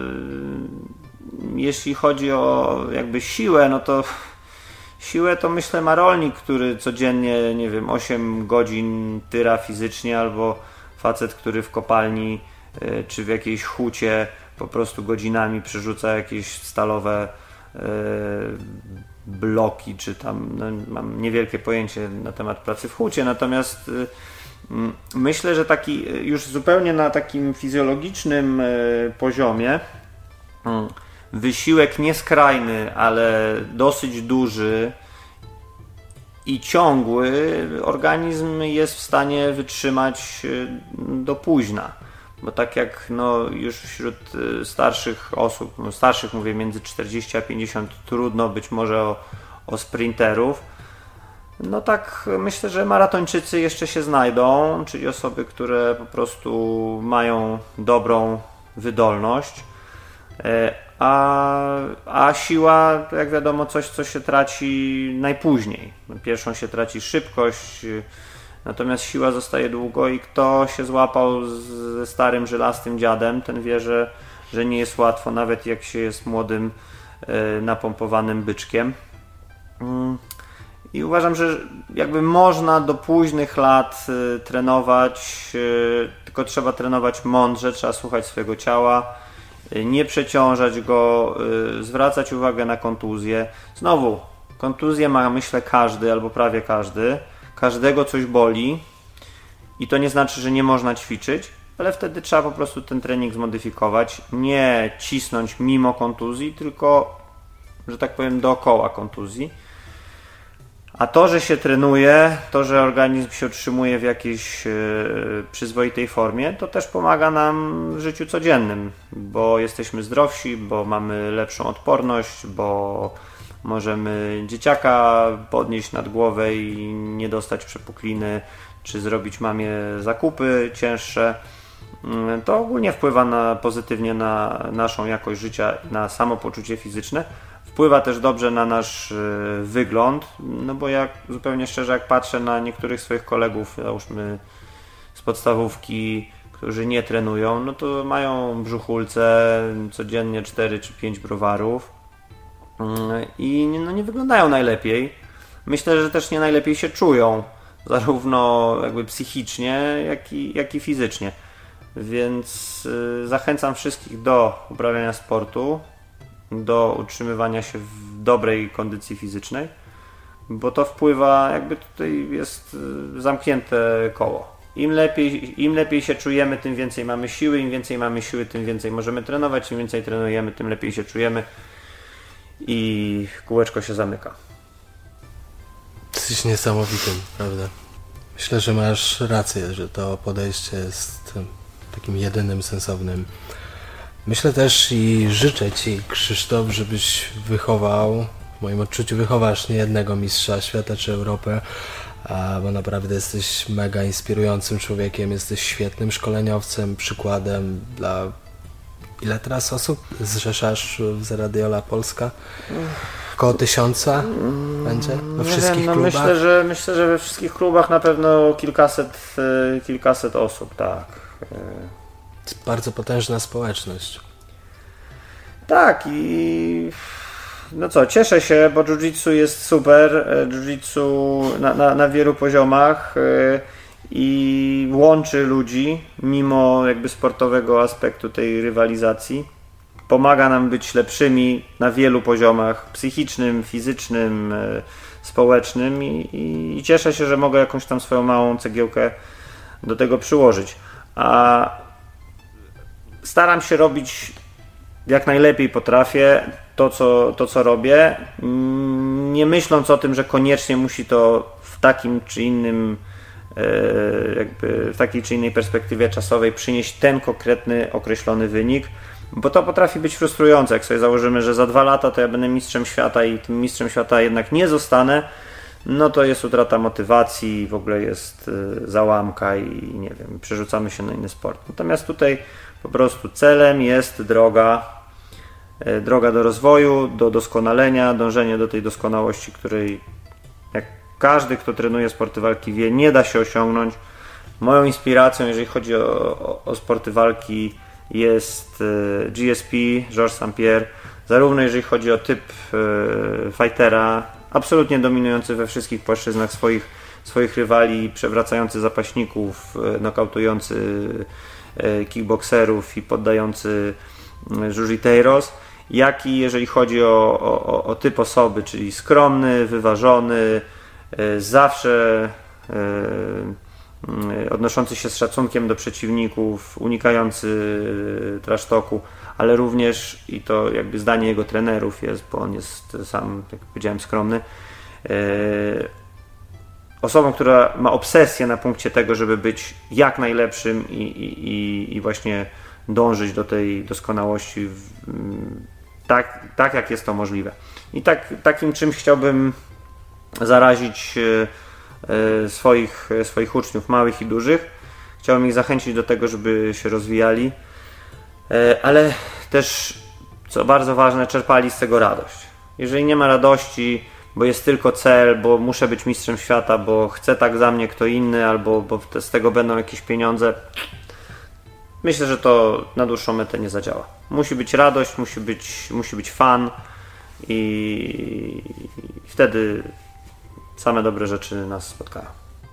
jeśli chodzi o jakby siłę, no to siłę to myślę ma rolnik, który codziennie, nie wiem, osiem godzin tyra fizycznie, albo facet, który w kopalni czy w jakiejś hucie po prostu godzinami przerzuca jakieś stalowe bloki, czy tam, no, mam niewielkie pojęcie na temat pracy w hucie, natomiast y, y, myślę, że taki już zupełnie na takim fizjologicznym y, poziomie y, wysiłek nieskrajny, ale dosyć duży i ciągły organizm jest w stanie wytrzymać y, do późna. Bo tak jak no, już wśród starszych osób, no starszych mówię między czterdzieści a pięćdziesiąt, trudno być może o, o sprinterów, no tak myślę, że maratończycy jeszcze się znajdą, czyli osoby, które po prostu mają dobrą wydolność, a, a siła to jak wiadomo coś, co się traci najpóźniej. Pierwszą się traci szybkość, natomiast siła zostaje długo i kto się złapał ze starym, żylastym dziadem, ten wie, że, że nie jest łatwo, nawet jak się jest młodym, napompowanym byczkiem. I uważam, że jakby można do późnych lat trenować, tylko trzeba trenować mądrze, trzeba słuchać swojego ciała, nie przeciążać go, zwracać uwagę na kontuzję. Znowu, kontuzję ma myślę każdy albo prawie każdy. Każdego coś boli i to nie znaczy, że nie można ćwiczyć, ale wtedy trzeba po prostu ten trening zmodyfikować, nie cisnąć mimo kontuzji, tylko, że tak powiem, dookoła kontuzji. A to, że się trenuje, to, że organizm się utrzymuje w jakiejś yy, przyzwoitej formie, to też pomaga nam w życiu codziennym, bo jesteśmy zdrowsi, bo mamy lepszą odporność, bo możemy dzieciaka podnieść nad głowę i nie dostać przepukliny, czy zrobić mamie zakupy cięższe. To ogólnie wpływa na, pozytywnie na naszą jakość życia, na samopoczucie fizyczne. Wpływa też dobrze na nasz wygląd, no bo jak zupełnie szczerze, jak patrzę na niektórych swoich kolegów, załóżmy z podstawówki, którzy nie trenują, no to mają brzuchulce, codziennie cztery czy pięć browarów i no nie wyglądają najlepiej. Myślę, że też nie najlepiej się czują, zarówno jakby psychicznie, jak i, jak i fizycznie. Więc yy, zachęcam wszystkich do uprawiania sportu, do utrzymywania się w dobrej kondycji fizycznej, bo to wpływa, jakby tutaj jest yy, zamknięte koło. Im lepiej, im lepiej się czujemy, tym więcej mamy siły, im więcej mamy siły, tym więcej możemy trenować, im więcej trenujemy, tym lepiej się czujemy i kółeczko się zamyka. Jesteś niesamowitym, prawda? Myślę, że masz rację, że to podejście jest takim jedynym sensownym. Myślę też i życzę Ci, Krzysztof, żebyś wychował, w moim odczuciu wychowasz niejednego mistrza świata czy Europy, bo naprawdę jesteś mega inspirującym człowiekiem, jesteś świetnym szkoleniowcem, przykładem dla... Ile teraz osób zrzeszasz w Zradiola Polska? Koło tysiąca będzie we Nie wszystkich wiem, no klubach? Myślę, że myślę, że we wszystkich klubach na pewno kilkaset, kilkaset osób, tak. Jest bardzo potężna społeczność. Tak i no co, cieszę się, bo jiu-jitsu jest super, jiu-jitsu na, na, na wielu poziomach i łączy ludzi mimo jakby sportowego aspektu tej rywalizacji. Pomaga nam być lepszymi na wielu poziomach, psychicznym, fizycznym, społecznym i, i cieszę się, że mogę jakąś tam swoją małą cegiełkę do tego przyłożyć. A staram się robić jak najlepiej potrafię to co, to, co robię, nie myśląc o tym, że koniecznie musi to w takim czy innym jakby w takiej czy innej perspektywie czasowej przynieść ten konkretny, określony wynik, bo to potrafi być frustrujące, jak sobie założymy, że za dwa lata to ja będę mistrzem świata i tym mistrzem świata jednak nie zostanę, no to jest utrata motywacji, w ogóle jest załamka i nie wiem, przerzucamy się na inny sport. Natomiast tutaj po prostu celem jest droga, droga do rozwoju, do doskonalenia, dążenie do tej doskonałości, której jak każdy, kto trenuje sporty walki wie, nie da się osiągnąć. Moją inspiracją, jeżeli chodzi o, o, o sporty walki, jest G S P, Georges Saint-Pierre, zarówno jeżeli chodzi o typ e, fightera, absolutnie dominujący we wszystkich płaszczyznach swoich, swoich rywali, przewracający zapaśników, e, nokautujący e, kickbokserów i poddający e, jiu-jiteiros, jak i jeżeli chodzi o, o, o typ osoby, czyli skromny, wyważony, e, zawsze e, odnoszący się z szacunkiem do przeciwników, unikający trash talku, ale również, i to jakby zdanie jego trenerów jest, bo on jest sam, jak powiedziałem, skromny, osobą, która ma obsesję na punkcie tego, żeby być jak najlepszym i, i, i właśnie dążyć do tej doskonałości w, tak, tak jak jest to możliwe. I tak, takim czymś chciałbym zarazić swoich, swoich uczniów, małych i dużych. Chciałbym ich zachęcić do tego, żeby się rozwijali, ale też, co bardzo ważne, czerpali z tego radość. Jeżeli nie ma radości, bo jest tylko cel, bo muszę być mistrzem świata, bo chce tak za mnie kto inny, albo bo z tego będą jakieś pieniądze, myślę, że to na dłuższą metę nie zadziała. Musi być radość, musi być, musi być fan i wtedy same dobre rzeczy nas spotkają.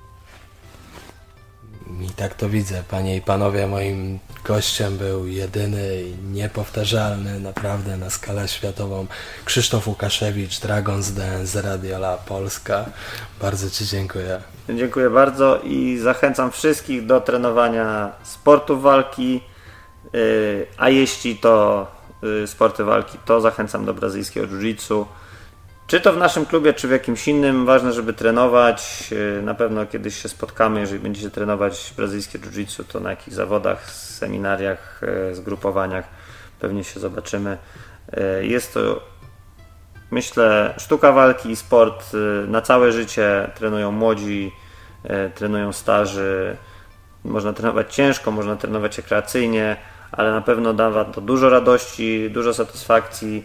I tak to widzę, panie i panowie. Moim gościem był jedyny i niepowtarzalny naprawdę na skalę światową Krzysztof Łukaszewicz, Dragon's Den z Radiola Polska. Bardzo ci dziękuję. Dziękuję bardzo i zachęcam wszystkich do trenowania sportów walki, a jeśli to sporty walki, to zachęcam do brazylijskiego jiu-jitsu. Czy to w naszym klubie, czy w jakimś innym, ważne, żeby trenować. Na pewno kiedyś się spotkamy, jeżeli będziecie trenować brazylijskie jiu-jitsu, to na jakichś zawodach, seminariach, zgrupowaniach pewnie się zobaczymy. Jest to, myślę, sztuka walki i sport na całe życie. Trenują młodzi, trenują starzy. Można trenować ciężko, można trenować rekreacyjnie, ale na pewno dawa to dużo radości, dużo satysfakcji,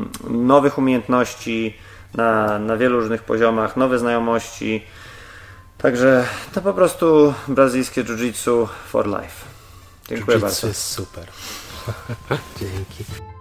nowych umiejętności na, na wielu różnych poziomach, nowe znajomości. Także to po prostu brazylijskie jiu-jitsu for life. Dziękuję Jiu-jitsu bardzo. jest super. Dzięki.